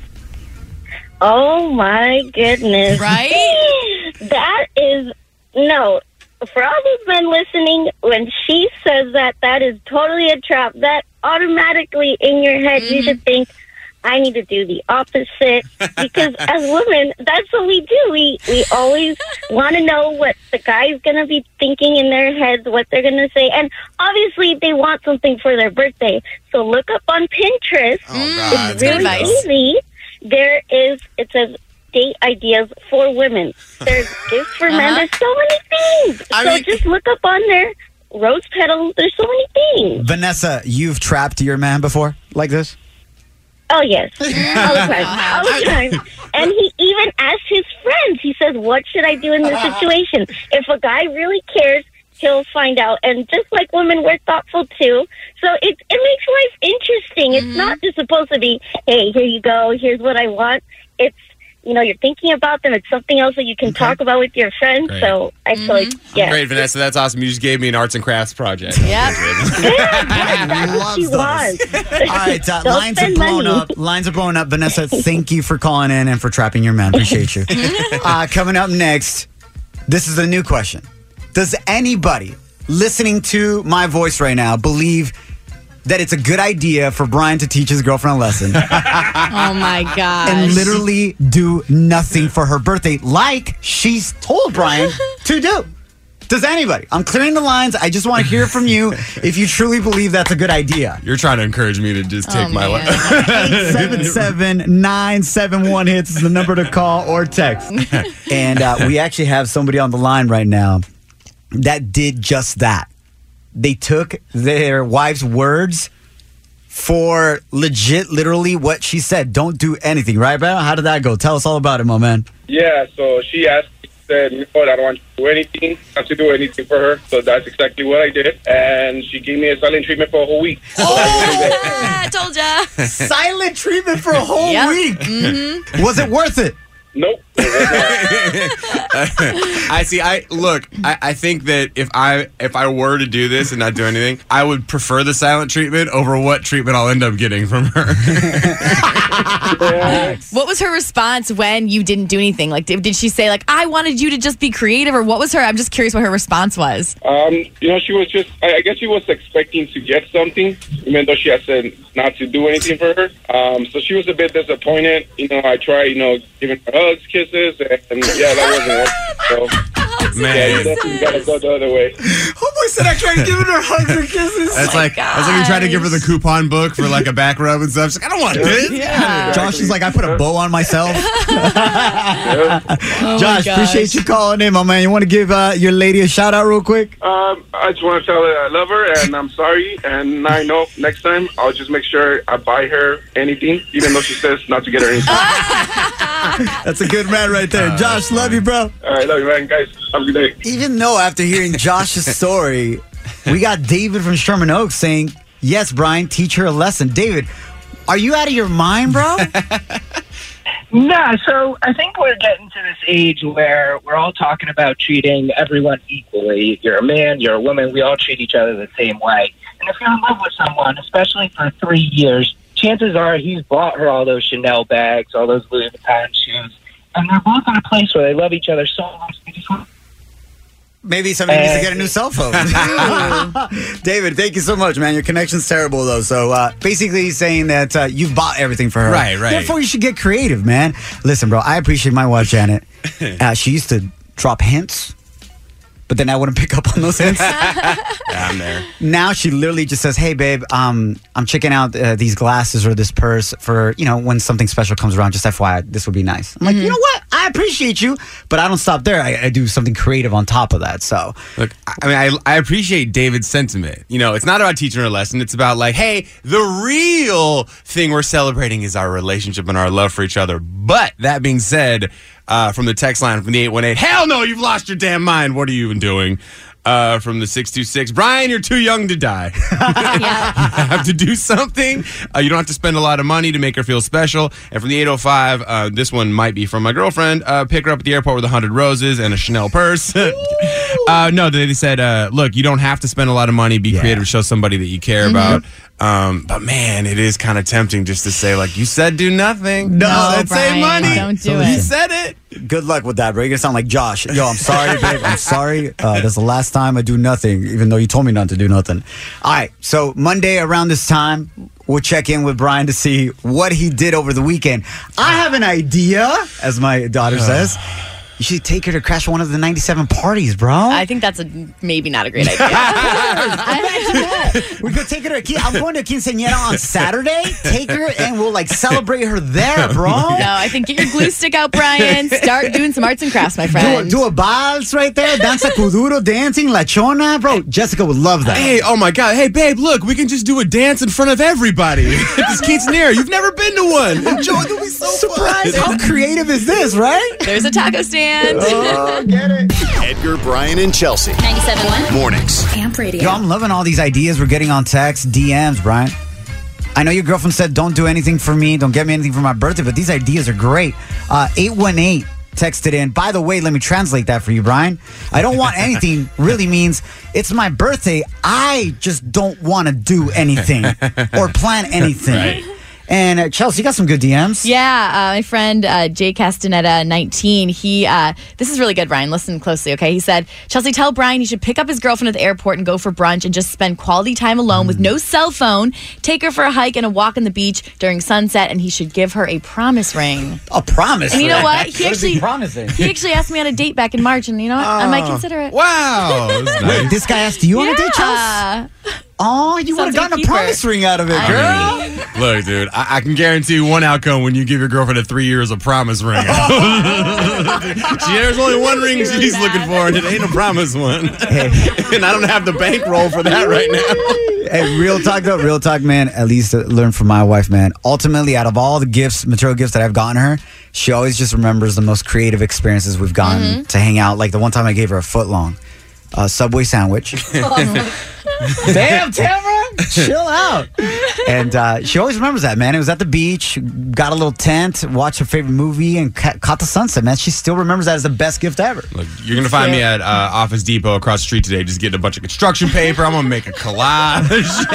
[SPEAKER 19] Oh my goodness.
[SPEAKER 3] Right?
[SPEAKER 19] That is, no. For all those men listening, when she says that, that is totally a trap. That automatically in your head, you should think, I need to do the opposite. Because as women, that's what we do. We we always want to know what the guy's going to be thinking in their heads, what they're going to say. And obviously, they want something for their birthday. So look up on Pinterest.
[SPEAKER 9] Oh, God.
[SPEAKER 19] It's really
[SPEAKER 3] advice.
[SPEAKER 19] easy. There is, it says, date ideas for women. There's gifts for men.
[SPEAKER 3] Uh-huh.
[SPEAKER 19] There's so many things.
[SPEAKER 9] I
[SPEAKER 19] so
[SPEAKER 9] mean-
[SPEAKER 19] just look up on there rose petals. There's so many things.
[SPEAKER 8] Vanessa, you've trapped your man before like this?
[SPEAKER 19] Oh, yes. All the time. All the time. And he even asked his friends. He says, what should I do in this situation? If a guy really cares, he'll find out. And just like women, we're thoughtful, too. So it, it makes life interesting. Mm-hmm. It's not just supposed to be, hey, here you go. Here's what I want. It's, you know, you're thinking about them. It's something else that you can okay. talk about with your friends. Great. So I feel mm-hmm. like, yeah.
[SPEAKER 9] Great, Vanessa. That's awesome. You just gave me an arts and crafts project.
[SPEAKER 3] Yep.
[SPEAKER 19] yeah, that's what she wants.
[SPEAKER 8] All right, uh, lines are blown
[SPEAKER 19] money.
[SPEAKER 8] up. Lines are blown up. Vanessa, thank you for calling in and for trapping your man. Appreciate you. uh, coming up next, this is a new question. Does anybody listening to my voice right now believe that it's a good idea for Brian to teach his girlfriend a lesson?
[SPEAKER 3] Oh, my gosh.
[SPEAKER 8] And literally do nothing for her birthday like she's told Brian to do. Does anybody? I'm clearing the lines. I just want to hear from you if you truly believe that's a good idea.
[SPEAKER 9] You're trying to encourage me to just take
[SPEAKER 3] oh,
[SPEAKER 9] my life.
[SPEAKER 8] eight seven seven, nine seven one, hits is the number to call or text. And uh, we actually have somebody on the line right now that did just that. They took their wife's words for legit, literally what she said. Don't do anything, right, Bear? How did that go? Tell us all about it, my man.
[SPEAKER 17] Yeah, so she asked, she said, you know what, I don't want to do anything, not to do anything for her. So that's exactly what I did. And she gave me a silent treatment for a whole week.
[SPEAKER 3] Oh, I told ya.
[SPEAKER 8] Silent treatment for a whole
[SPEAKER 3] yep.
[SPEAKER 8] week.
[SPEAKER 3] Mm-hmm.
[SPEAKER 8] Was it worth it?
[SPEAKER 17] Nope.
[SPEAKER 9] I see. I look. I, I think that if I if I were to do this and not do anything, I would prefer the silent treatment over what treatment I'll end up getting from her.
[SPEAKER 3] What was her response when you didn't do anything? Like, did, did she say like, "I wanted you to just be creative," or what was her? I'm just curious what her response was.
[SPEAKER 17] Um, you know, she was just. I, I guess she was expecting to get something, even though she had said not to do anything for her. Um, so she was a bit disappointed. You know, I tried, you know, giving her hugs, kisses, and yeah, that wasn't working. So,
[SPEAKER 9] man,
[SPEAKER 17] yeah, you definitely gotta go the other way.
[SPEAKER 8] Homeboy said I tried giving her hugs and kisses.
[SPEAKER 9] That's
[SPEAKER 3] oh
[SPEAKER 9] like
[SPEAKER 3] gosh.
[SPEAKER 9] that's like you tried to give her the coupon book for like a back rub and stuff. She's like, I don't want this.
[SPEAKER 3] Yeah.
[SPEAKER 8] Josh is like, I put a bow on myself.
[SPEAKER 3] Oh
[SPEAKER 8] Josh, appreciate you calling in, my man. You want to give uh, your lady a shout out real quick?
[SPEAKER 17] Um, I just want to tell her I love her and I'm sorry. And I know next time I'll just make sure I buy her anything, even though she says not to get her anything.
[SPEAKER 8] That's a good man right there. Josh, love you, bro.
[SPEAKER 17] All right, love you, man. Guys, have a good day.
[SPEAKER 8] Even though after hearing Josh's story, we got David from Sherman Oaks saying, yes, Brian, teach her a lesson. David, are you out of your mind, bro?
[SPEAKER 20] Nah, so I think we're getting to this age where we're all talking about treating everyone equally. You're a man, you're a woman, we all treat each other the same way. And if you're in love with someone, especially for three years, chances are he's bought her all those Chanel bags, all those Louis Vuitton shoes, and they're both in a place where they love each other so much. They just want
[SPEAKER 8] Maybe somebody needs to get a new cell phone. David, thank you so much, man. Your connection's terrible, though. So uh, basically he's saying that uh, you've bought everything for her.
[SPEAKER 9] Right, right.
[SPEAKER 8] Therefore, you should get creative, man. Listen, bro, I appreciate my wife, Janet. Uh, she used to drop hints, but then I wouldn't pick up on those hints.
[SPEAKER 9] Yeah, I'm there.
[SPEAKER 8] Now she literally just says, hey, babe, um, I'm checking out uh, these glasses or this purse for, you know, when something special comes around, just F Y I, this would be nice. I'm like,
[SPEAKER 3] Mm-hmm.
[SPEAKER 8] you know what? I appreciate you, but I don't stop there. I, I do something creative on top of that. So,
[SPEAKER 9] look, I mean, I, I appreciate David's sentiment. You know, it's not about teaching her a lesson. It's about like, hey, the real thing we're celebrating is our relationship and our love for each other. But that being said, uh, from the text line from the eight one eight, hell no, you've lost your damn mind. What are you even doing? Uh, from the six two six, Brian, you're too young to die. You have to do something. Uh, you don't have to spend a lot of money to make her feel special. And from the eight oh five, uh, this one might be from my girlfriend. Uh, pick her up at the airport with a hundred roses and a Chanel purse. uh, no, they said, uh, look, you don't have to spend a lot of money. Be yeah. creative. Show somebody that you care mm-hmm. about. Um, but man, it is kind of tempting just to say, like, you said do nothing.
[SPEAKER 8] No,
[SPEAKER 9] you said
[SPEAKER 3] Brian,
[SPEAKER 9] save money.
[SPEAKER 3] Don't do
[SPEAKER 8] So
[SPEAKER 3] it.
[SPEAKER 9] You said it.
[SPEAKER 8] good luck with that, bro. You're going to sound like Josh. Yo, I'm sorry, babe. I'm sorry. Uh, that's the last time I do nothing, even though you told me not to do nothing. All right. So Monday around this time, we'll check in with Brian to see what he did over the weekend. I have an idea, as my daughter says. You should take her to crash one of the ninety-seven parties, bro.
[SPEAKER 3] I think that's a maybe not a great idea.
[SPEAKER 8] We could take her to a quin- I'm going to a quinceañera on Saturday. Take her and we'll like celebrate her there, bro.
[SPEAKER 3] No, I think get your glue stick out, Brian. Start doing some arts and crafts, my friend.
[SPEAKER 8] Do, do a vals right there. Danza kuduro, dancing, la chona. Bro, Jessica would love that.
[SPEAKER 9] Hey, oh my God. Hey, babe, look, we can just do a dance in front of everybody. This quinceanera. You've never been to one. Enjoy. It'll be so
[SPEAKER 8] Surprise.
[SPEAKER 9] fun.
[SPEAKER 8] How creative is this, right?
[SPEAKER 3] There's a taco stand.
[SPEAKER 8] Oh, get it.
[SPEAKER 15] Edgar, Brian, and Chelsea.
[SPEAKER 7] ninety-seven point one
[SPEAKER 15] Mornings.
[SPEAKER 7] Amp Radio.
[SPEAKER 8] Yo, I'm loving all these ideas we're getting on text, D Ms, Brian. I know your girlfriend said don't do anything for me, don't get me anything for my birthday, but these ideas are great. Uh, eight one eight texted in. By the way, let me translate that for you, Brian. I don't want anything really means it's my birthday. I just don't want to do anything or plan anything.
[SPEAKER 9] Right.
[SPEAKER 8] And uh, Chelsea, you got some good D Ms.
[SPEAKER 3] Yeah, uh, my friend uh, Jay Castaneda, nineteen, he, uh, this is really good, Brian. Listen closely, okay? He said, Chelsea, tell Brian he should pick up his girlfriend at the airport and go for brunch and just spend quality time alone mm. with no cell phone, take her for a hike and a walk on the beach during sunset, and he should give her a promise ring.
[SPEAKER 8] A promise
[SPEAKER 3] And you know
[SPEAKER 8] ring?
[SPEAKER 3] what? He
[SPEAKER 8] What is he
[SPEAKER 3] actually,
[SPEAKER 8] promising?
[SPEAKER 3] he actually asked me on a date back in March, and you know what? I might consider it.
[SPEAKER 9] Wow. That's nice.
[SPEAKER 8] Wait, this guy asked you on a date, Chelsea?
[SPEAKER 3] Yeah.
[SPEAKER 8] Oh, you would have
[SPEAKER 3] Sounds like
[SPEAKER 8] gotten
[SPEAKER 3] a
[SPEAKER 8] a
[SPEAKER 3] keeper.
[SPEAKER 8] promise ring out of it,
[SPEAKER 3] I
[SPEAKER 8] girl.
[SPEAKER 3] mean-
[SPEAKER 9] Look, dude, I, I can guarantee you one outcome when you give your girlfriend a three years of promise ring. She, there's only one ring she's looking for, and it ain't a promise one. And I don't have the bankroll for that right now.
[SPEAKER 8] Hey, real talk though, real talk, man. At least uh, learn from my wife, man. Ultimately, out of all the gifts, material gifts that I've gotten her, she always just remembers the most creative experiences we've gotten
[SPEAKER 3] Mm-hmm.
[SPEAKER 8] to hang out. Like the one time I gave her a foot long uh, Subway sandwich. Damn, Tamara, chill out. And uh, she always remembers that, man. It was at the beach, got a little tent, watched her favorite movie, and ca- caught the sunset, man. She still remembers that as the best gift ever.
[SPEAKER 9] Look, you're going to find me at uh, Office Depot across the street today just getting a bunch of construction paper. I'm going to make a collage.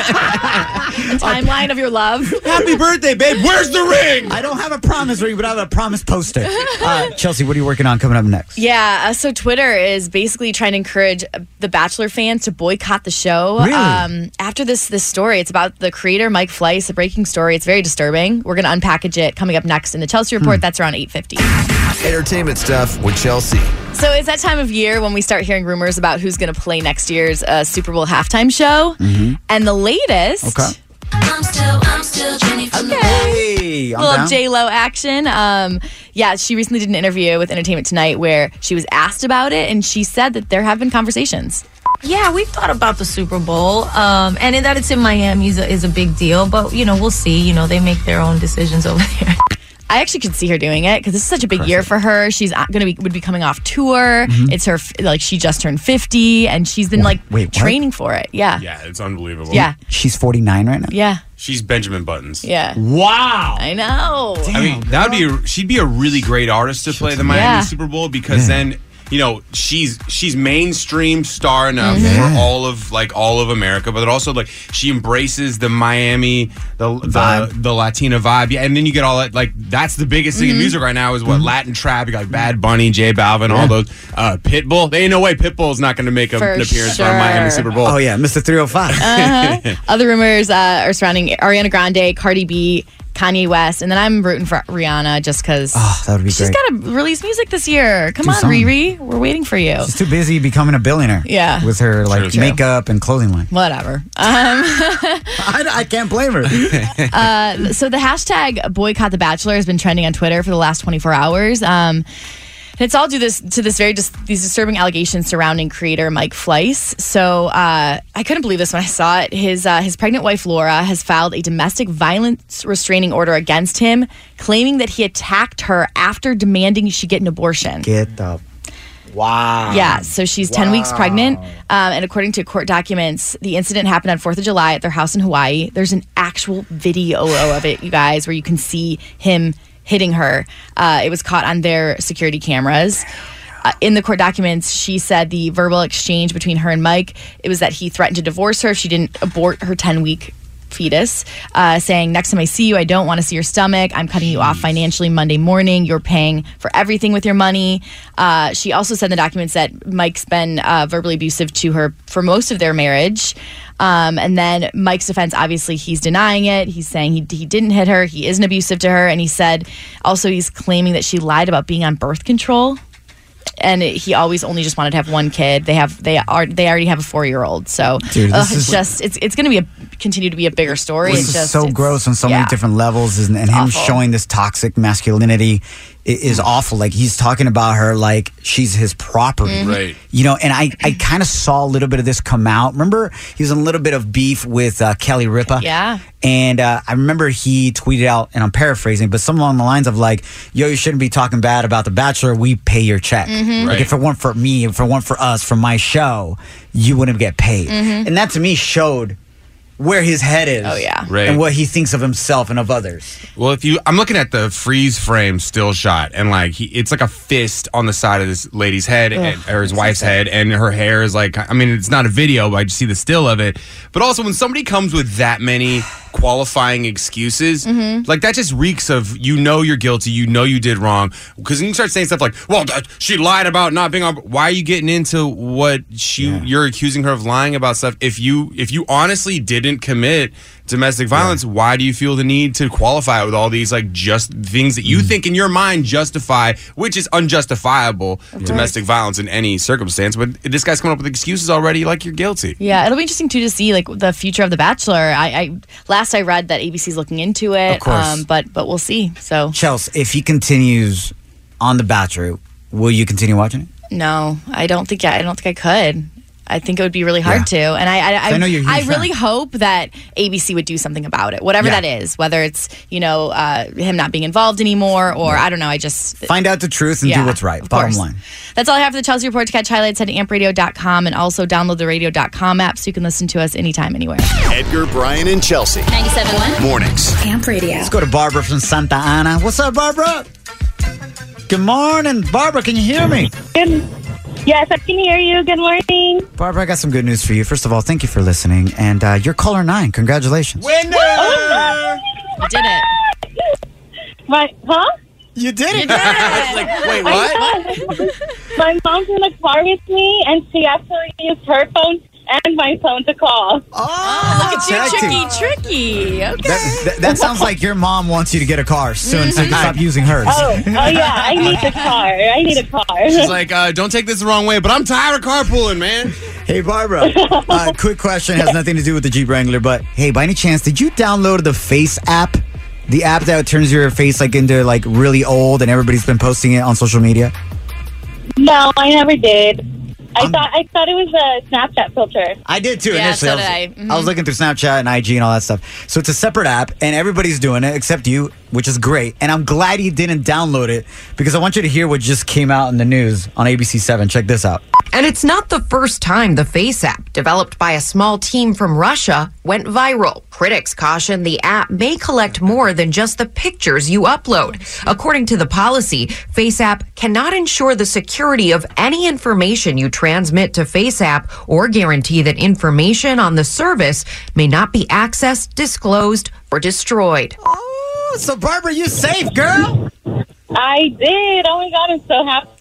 [SPEAKER 3] Timeline of your love.
[SPEAKER 9] Happy birthday, babe. Where's the ring?
[SPEAKER 8] I don't have a promise ring, but I have a promise poster. Uh, Chelsea, what are you working on coming up next?
[SPEAKER 3] Yeah, uh, so Twitter is basically trying to encourage the Bachelor fans to boycott the show.
[SPEAKER 8] Really?
[SPEAKER 3] Um, after this this story, it's about the creator Mike Fleiss, a breaking story. It's very disturbing. We're going to unpackage it coming up next in the Chelsea Report.
[SPEAKER 8] Hmm.
[SPEAKER 3] That's around eight fifty.
[SPEAKER 6] Entertainment stuff with Chelsea.
[SPEAKER 3] So it's that time of year when we start hearing rumors about who's going to play next year's uh, Super Bowl halftime show.
[SPEAKER 8] Mm-hmm.
[SPEAKER 3] And the latest...
[SPEAKER 8] Okay.
[SPEAKER 7] I'm still, I'm still Jenny from
[SPEAKER 8] Hey, I'm
[SPEAKER 3] little
[SPEAKER 8] down.
[SPEAKER 3] J-Lo action. Um, yeah, she recently did an interview with Entertainment Tonight where she was asked about it, and she said that there have been conversations.
[SPEAKER 21] Yeah, we've thought about the Super Bowl, um, and that it's in Miami is a, is a big deal. But you know, we'll see. You know, they make their own decisions over there.
[SPEAKER 3] I actually could see her doing it because this is such a big year for her. She's going to be would be coming off tour.
[SPEAKER 8] Mm-hmm.
[SPEAKER 3] It's her f- like she just turned fifty, and she's been like
[SPEAKER 8] wait, what?
[SPEAKER 3] training for it. Yeah,
[SPEAKER 9] Yeah, it's unbelievable.
[SPEAKER 3] yeah,
[SPEAKER 8] She's forty-nine right now.
[SPEAKER 3] yeah,
[SPEAKER 9] She's Benjamin Buttons.
[SPEAKER 3] yeah.
[SPEAKER 8] Wow.
[SPEAKER 3] I know.
[SPEAKER 9] I mean, that would be a, she'd be a really great artist to play the Miami
[SPEAKER 3] Yeah.
[SPEAKER 9] Super Bowl because
[SPEAKER 8] Yeah.
[SPEAKER 9] then you know she's she's mainstream star enough
[SPEAKER 3] Mm-hmm.
[SPEAKER 8] Mhm.
[SPEAKER 9] for all of like all of America, but also like she embraces the Miami the the,
[SPEAKER 8] Vibe.
[SPEAKER 9] the Latina vibe. Yeah, and then you get all that like that's the biggest thing in
[SPEAKER 3] Mm-hmm.
[SPEAKER 9] music right now is what Latin trap. You got like Bad Bunny, J Balvin, all those uh, Pitbull. There ain't no way Pitbull's not going to make a,
[SPEAKER 3] For
[SPEAKER 9] an appearance for
[SPEAKER 3] sure.
[SPEAKER 9] a Miami Super Bowl.
[SPEAKER 8] Oh yeah, Mister three oh five.
[SPEAKER 3] Uh-huh. Other rumors uh, are surrounding Ariana Grande, Cardi B, Kanye West, and then I'm rooting for Rihanna just because
[SPEAKER 8] Oh, that would be
[SPEAKER 3] she's
[SPEAKER 8] great.
[SPEAKER 3] got to release music this year. Come
[SPEAKER 8] Do
[SPEAKER 3] on,
[SPEAKER 8] something.
[SPEAKER 3] Riri, we're waiting for you.
[SPEAKER 8] She's too busy becoming a billionaire.
[SPEAKER 3] Yeah.
[SPEAKER 8] With her like
[SPEAKER 9] True.
[SPEAKER 8] makeup and clothing line.
[SPEAKER 3] Whatever. Um,
[SPEAKER 8] I, I can't blame her.
[SPEAKER 3] uh, so the hashtag boycott the Bachelor has been trending on Twitter for the last twenty-four hours. Um, and it's all due this to this very just these disturbing allegations surrounding creator Mike Fleiss. So uh, I couldn't believe this when I saw it. His uh, his pregnant wife Laura has filed a domestic violence restraining order against him, claiming that he attacked her after demanding she get an abortion.
[SPEAKER 8] Get the wow.
[SPEAKER 3] Yeah, so she's ten weeks
[SPEAKER 8] Wow.
[SPEAKER 3] pregnant. Um, and according to court documents, the incident happened on fourth of July at their house in Hawaii. There's an actual video of it, you guys, where you can see him hitting her. Uh, it was caught on their security cameras. Uh, in the court documents, she said the verbal exchange between her and Mike, it was that he threatened to divorce her if she didn't abort her ten-week fetus, uh, saying, next time I see you, I don't want to see your stomach. I'm cutting you off financially Monday morning. You're paying for everything with your money. Uh, she also said in the documents that Mike's been uh, verbally abusive to her for most of their marriage. Um, and then Mike's defense, obviously, he's denying it. He's saying he, he didn't hit her. He isn't abusive to her. And he said also he's claiming that she lied about being on birth control. and he always only just wanted to have one kid. They have they are they already have a four year old. So
[SPEAKER 8] Dude,
[SPEAKER 3] ugh,
[SPEAKER 8] this
[SPEAKER 3] it's
[SPEAKER 8] is-
[SPEAKER 3] just it's it's going to be a continue to be a bigger story.
[SPEAKER 8] This
[SPEAKER 3] It's
[SPEAKER 8] is
[SPEAKER 3] just
[SPEAKER 8] so
[SPEAKER 3] it's-
[SPEAKER 8] gross on so
[SPEAKER 3] yeah.
[SPEAKER 8] many different levels, and, and him
[SPEAKER 3] awful.
[SPEAKER 8] showing this toxic masculinity i- is awful. Like he's talking about her like she's his property,
[SPEAKER 3] Mm-hmm.
[SPEAKER 9] Mhm. Right.
[SPEAKER 8] You know, and I, I kind of saw a little bit of this come out. Remember, he was in a little bit of beef with uh, Kelly Ripa.
[SPEAKER 3] Yeah.
[SPEAKER 8] And uh, I remember he tweeted out, and I'm paraphrasing, but something along the lines of like, "Yo, you shouldn't be talking bad about The Bachelor. We pay your check.
[SPEAKER 3] Mhm.
[SPEAKER 8] Like
[SPEAKER 9] Right.
[SPEAKER 8] if it weren't for me, if it weren't for us, for my show, you wouldn't get paid."
[SPEAKER 3] Mhm.
[SPEAKER 8] And that to me showed where his head is.
[SPEAKER 3] Oh, yeah.
[SPEAKER 9] Right.
[SPEAKER 8] And what he thinks of himself and of others.
[SPEAKER 9] Well, if you, I'm looking at the freeze frame still shot, and like he, it's like a fist on the side of this lady's head, and, or his wife's head, and her hair is like, I mean, it's not a video, but I just see the still of it. But also, when somebody comes with that many qualifying excuses,
[SPEAKER 3] Mm-hmm.
[SPEAKER 9] like that just reeks of, you know, you're guilty, you know, you did wrong. Because when you start saying stuff like, well, that, she lied about not being on, why are you getting into what she you're accusing her of lying about stuff? If you if you honestly didn't commit domestic violence, why do you feel the need to qualify it with all these like just things that you think in your mind justify, which is unjustifiable, domestic violence in any circumstance? But this guy's coming up with excuses already, like you're guilty.
[SPEAKER 3] Yeah, it'll be interesting too to see like the future of The Bachelor. I, I last I read that A B C's looking into it,
[SPEAKER 8] Of course.
[SPEAKER 3] um, but but we'll see. So
[SPEAKER 8] Chelsea, if he continues on The Bachelor, will you continue watching it?
[SPEAKER 3] no, I don't think I, I don't think I could. I think it would be really hard to, and I I, I,
[SPEAKER 8] I know you're a huge
[SPEAKER 3] I
[SPEAKER 8] fan.
[SPEAKER 3] really hope that A B C would do something about it, whatever
[SPEAKER 8] Yeah.
[SPEAKER 3] that is. Whether it's you know uh, him not being involved anymore, or I don't know. I just
[SPEAKER 8] Find out the truth and
[SPEAKER 3] Yeah,
[SPEAKER 8] do what's right.
[SPEAKER 3] of
[SPEAKER 8] Bottom
[SPEAKER 3] course.
[SPEAKER 8] line.
[SPEAKER 3] That's all I have for the Chelsea Report. To catch highlights, head to amp radio dot com and also download the radio dot com app so you can listen to us anytime, anywhere.
[SPEAKER 15] Edgar, Brian, and Chelsea.
[SPEAKER 7] ninety-seven point one
[SPEAKER 15] Mornings.
[SPEAKER 7] Amp Radio.
[SPEAKER 8] Let's go to Barbara from Santa Ana. What's up, Barbara? Good morning. Barbara, can you hear me?
[SPEAKER 16] Good. Yes, I can hear you. Good morning.
[SPEAKER 8] Barbara, I got some good news for you. First of all, thank you for listening. And uh, you're caller nine. Congratulations.
[SPEAKER 9] Winner!
[SPEAKER 3] You did it.
[SPEAKER 16] My, huh?
[SPEAKER 8] You did
[SPEAKER 3] You
[SPEAKER 8] it.
[SPEAKER 3] did it.
[SPEAKER 9] Like, wait, what?
[SPEAKER 16] My mom's in the car with me, and she actually used her phone and my phone to call.
[SPEAKER 8] Oh,
[SPEAKER 3] Look at you, tricky, tricky. Okay.
[SPEAKER 8] That, that, that sounds like your mom wants you to get a car soon so you can stop using hers.
[SPEAKER 16] Oh, oh yeah, I need a car. I need a car.
[SPEAKER 9] She's like, uh, don't take this the wrong way, but I'm tired of carpooling, man.
[SPEAKER 8] Hey, Barbara. Uh, quick question. Has nothing to do with the Jeep Wrangler, but hey, by any chance, did you download the Face app? The app that turns your face like into like really old, and everybody's been posting it on social media.
[SPEAKER 16] No, I never did. I thought I thought it was a Snapchat filter.
[SPEAKER 8] I did too
[SPEAKER 3] Yeah,
[SPEAKER 8] initially.
[SPEAKER 3] so
[SPEAKER 8] I, was,
[SPEAKER 3] did I. Mhm.
[SPEAKER 8] I was looking through Snapchat and I G and all that stuff. So it's a separate app, and everybody's doing it except you, which is great. And I'm glad you didn't download it because I want you to hear what just came out in the news on A B C seven. Check this out.
[SPEAKER 2] And it's not the first time the Face app, developed by a small team from Russia, went viral. Critics caution the app may collect more than just the pictures you upload. According to the policy, Face app cannot ensure the security of any information you transmit to Face app or guarantee that information on the service may not be accessed, disclosed, or destroyed.
[SPEAKER 8] Oh, so Barbara, you safe, girl?
[SPEAKER 16] I did. Oh my god, I'm so happy.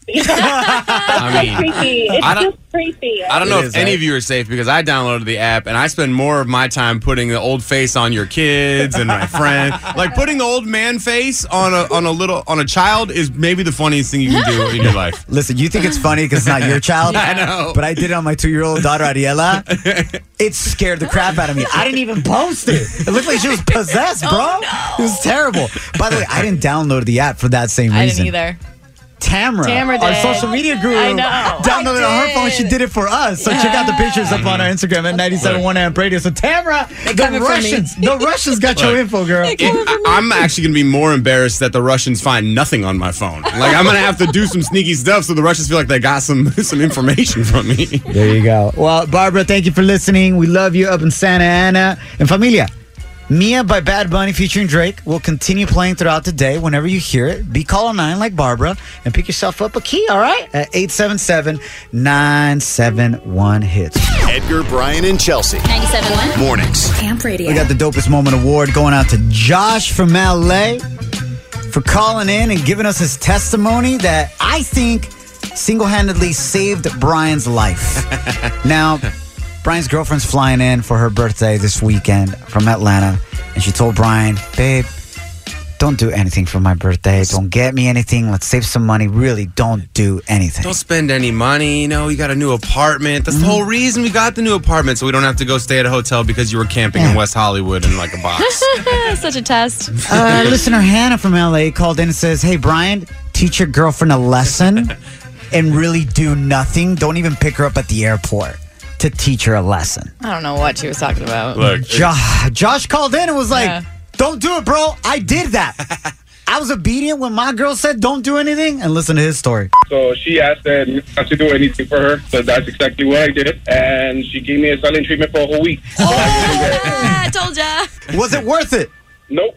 [SPEAKER 9] I mean,
[SPEAKER 16] creepy. It's
[SPEAKER 9] I don't-
[SPEAKER 16] just creepy.
[SPEAKER 9] I don't know
[SPEAKER 8] It
[SPEAKER 9] if
[SPEAKER 8] is,
[SPEAKER 9] any
[SPEAKER 8] right?
[SPEAKER 9] of you are safe because I downloaded the app and I spend more of my time putting the old face on your kids and my friend. Like putting the old man face on a on a little on a child is maybe the funniest thing you can do in your life.
[SPEAKER 8] Listen, you think it's funny because it's not your child.
[SPEAKER 9] I know.
[SPEAKER 8] But I did it on my two-year-old daughter, Ariela. It scared the crap out of me. I didn't even post it. It looked like she was possessed, bro.
[SPEAKER 3] Oh, no.
[SPEAKER 8] It was terrible. By the way, I didn't download the app for that same
[SPEAKER 3] I
[SPEAKER 8] reason.
[SPEAKER 3] didn't either.
[SPEAKER 8] Tamara,
[SPEAKER 3] Tamara
[SPEAKER 8] our
[SPEAKER 3] did.
[SPEAKER 8] social media guru,
[SPEAKER 3] I know.
[SPEAKER 8] downloaded it on her
[SPEAKER 3] I
[SPEAKER 8] phone. She
[SPEAKER 3] did.
[SPEAKER 8] did it for us. So check out the pictures up on our Instagram at ninety-seven point one Amp Radio. So Tamara, the
[SPEAKER 3] coming for me.
[SPEAKER 8] Russians, the Russians got your
[SPEAKER 9] Look,
[SPEAKER 8] info, girl.
[SPEAKER 9] It, I, I'm actually going to be more embarrassed that the Russians find nothing on my phone. Like I'm going to have to do some sneaky stuff so the Russians feel like they got some some information from me.
[SPEAKER 8] There you go. Well, Barbara, thank you for listening. We love you up in Santa Ana. And familia, Mia by Bad Bunny featuring Drake will continue playing throughout the day. Whenever you hear it, be caller nine like Barbara and pick yourself up a key, all right? At eight seven seven, nine seven one, hits.
[SPEAKER 15] Edgar, Brian, and Chelsea.
[SPEAKER 7] ninety-seven point one
[SPEAKER 15] Mornings.
[SPEAKER 7] Amp Radio.
[SPEAKER 8] We got the Dopest Moment Award going out to Josh from L A for calling in and giving us his testimony that I think single-handedly saved Brian's life. Now, Brian's girlfriend's flying in for her birthday this weekend from Atlanta, and she told Brian, babe, don't do anything for my birthday. Don't get me anything. Let's save some money. Really, don't do anything.
[SPEAKER 9] Don't spend any money. You know, you got a new apartment. That's mm-hmm. the whole reason we got the new apartment, so we don't have to go stay at a hotel because you were camping yeah. in West Hollywood in like a box.
[SPEAKER 3] Such a test.
[SPEAKER 8] Uh, listener Hannah from L A called in and says, hey, Brian, teach your girlfriend a lesson and really do nothing. Don't even pick her up at the airport to teach her a lesson.
[SPEAKER 3] I don't know what she was talking about.
[SPEAKER 9] Look,
[SPEAKER 8] jo- Josh called in and was like, yeah. don't do it, bro. I did that. I was obedient when my girl said don't do anything, and listen to his story.
[SPEAKER 17] So she asked that not to do anything for her, so that's exactly what I did. And she gave me a silent treatment for a whole week.
[SPEAKER 3] Oh, I told ya.
[SPEAKER 8] Was it worth it?
[SPEAKER 17] Nope.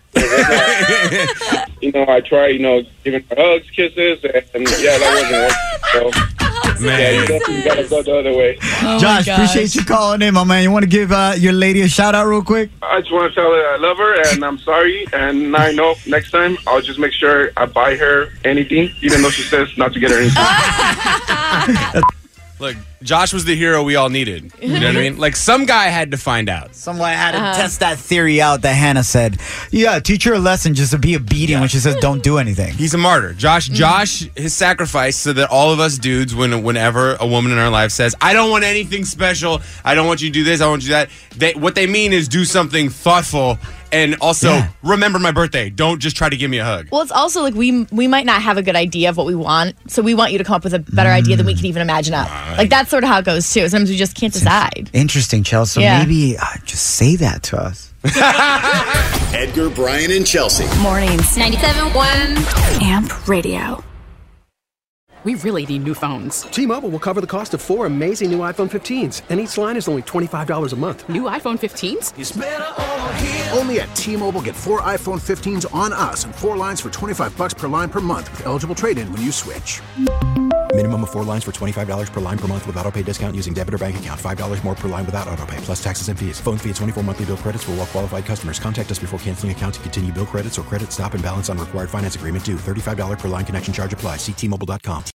[SPEAKER 17] You know, I tried, you know, giving her hugs, kisses, and yeah, that wasn't working. So, man, yeah, you definitely gotta go the other way.
[SPEAKER 8] Oh Josh, appreciate you calling in, my man. You want to give uh, your lady a shout out real quick?
[SPEAKER 17] I just want to tell her I love her and I'm sorry. And I know next time I'll just make sure I buy her anything, even though she says not to get her anything.
[SPEAKER 9] Look, Josh was the hero we all needed. You know what I mean? Like, some guy had to find out.
[SPEAKER 8] Someone had to uh-huh. test that theory out that Hannah said. Yeah, teach her a lesson just to be obedient yeah. when she says don't do anything.
[SPEAKER 9] He's a martyr. Josh, mm-hmm. Josh, his sacrifice so that all of us dudes, when whenever a woman in our life says, I don't want anything special, I don't want you to do this, I want you to do that, they, what they mean is do something thoughtful. And also, yeah. remember my birthday. Don't just try to give me a hug.
[SPEAKER 3] Well, it's also like we we might not have a good idea of what we want, so we want you to come up with a better mm. idea than we can even imagine up. Right. Like, that's sort of how it goes, too. Sometimes we just can't decide.
[SPEAKER 8] Interesting, Chelsea. So yeah. maybe uh, just say that to us.
[SPEAKER 15] Edgar, Brian, and Chelsea.
[SPEAKER 1] Mornings. ninety-seven point one
[SPEAKER 22] Amp Radio.
[SPEAKER 23] We really need new phones.
[SPEAKER 24] T-Mobile will cover the cost of four amazing new iPhone fifteens, and each line is only twenty-five dollars a month.
[SPEAKER 23] New iPhone fifteens?
[SPEAKER 24] It's better over here. Only at T-Mobile, get four iPhone fifteens on us and four lines for twenty-five dollars per line per month with eligible trade-in when you switch.
[SPEAKER 5] Minimum of four lines for twenty-five dollars per line per month with autopay discount using debit or bank account. five dollars more per line without autopay, plus taxes and fees. Phone fee at twenty-four monthly bill credits for well-qualified customers. Contact us before canceling account to continue bill credits or credit stop and balance on required finance agreement due. thirty-five dollars per line connection charge applies. See T Mobile dot com.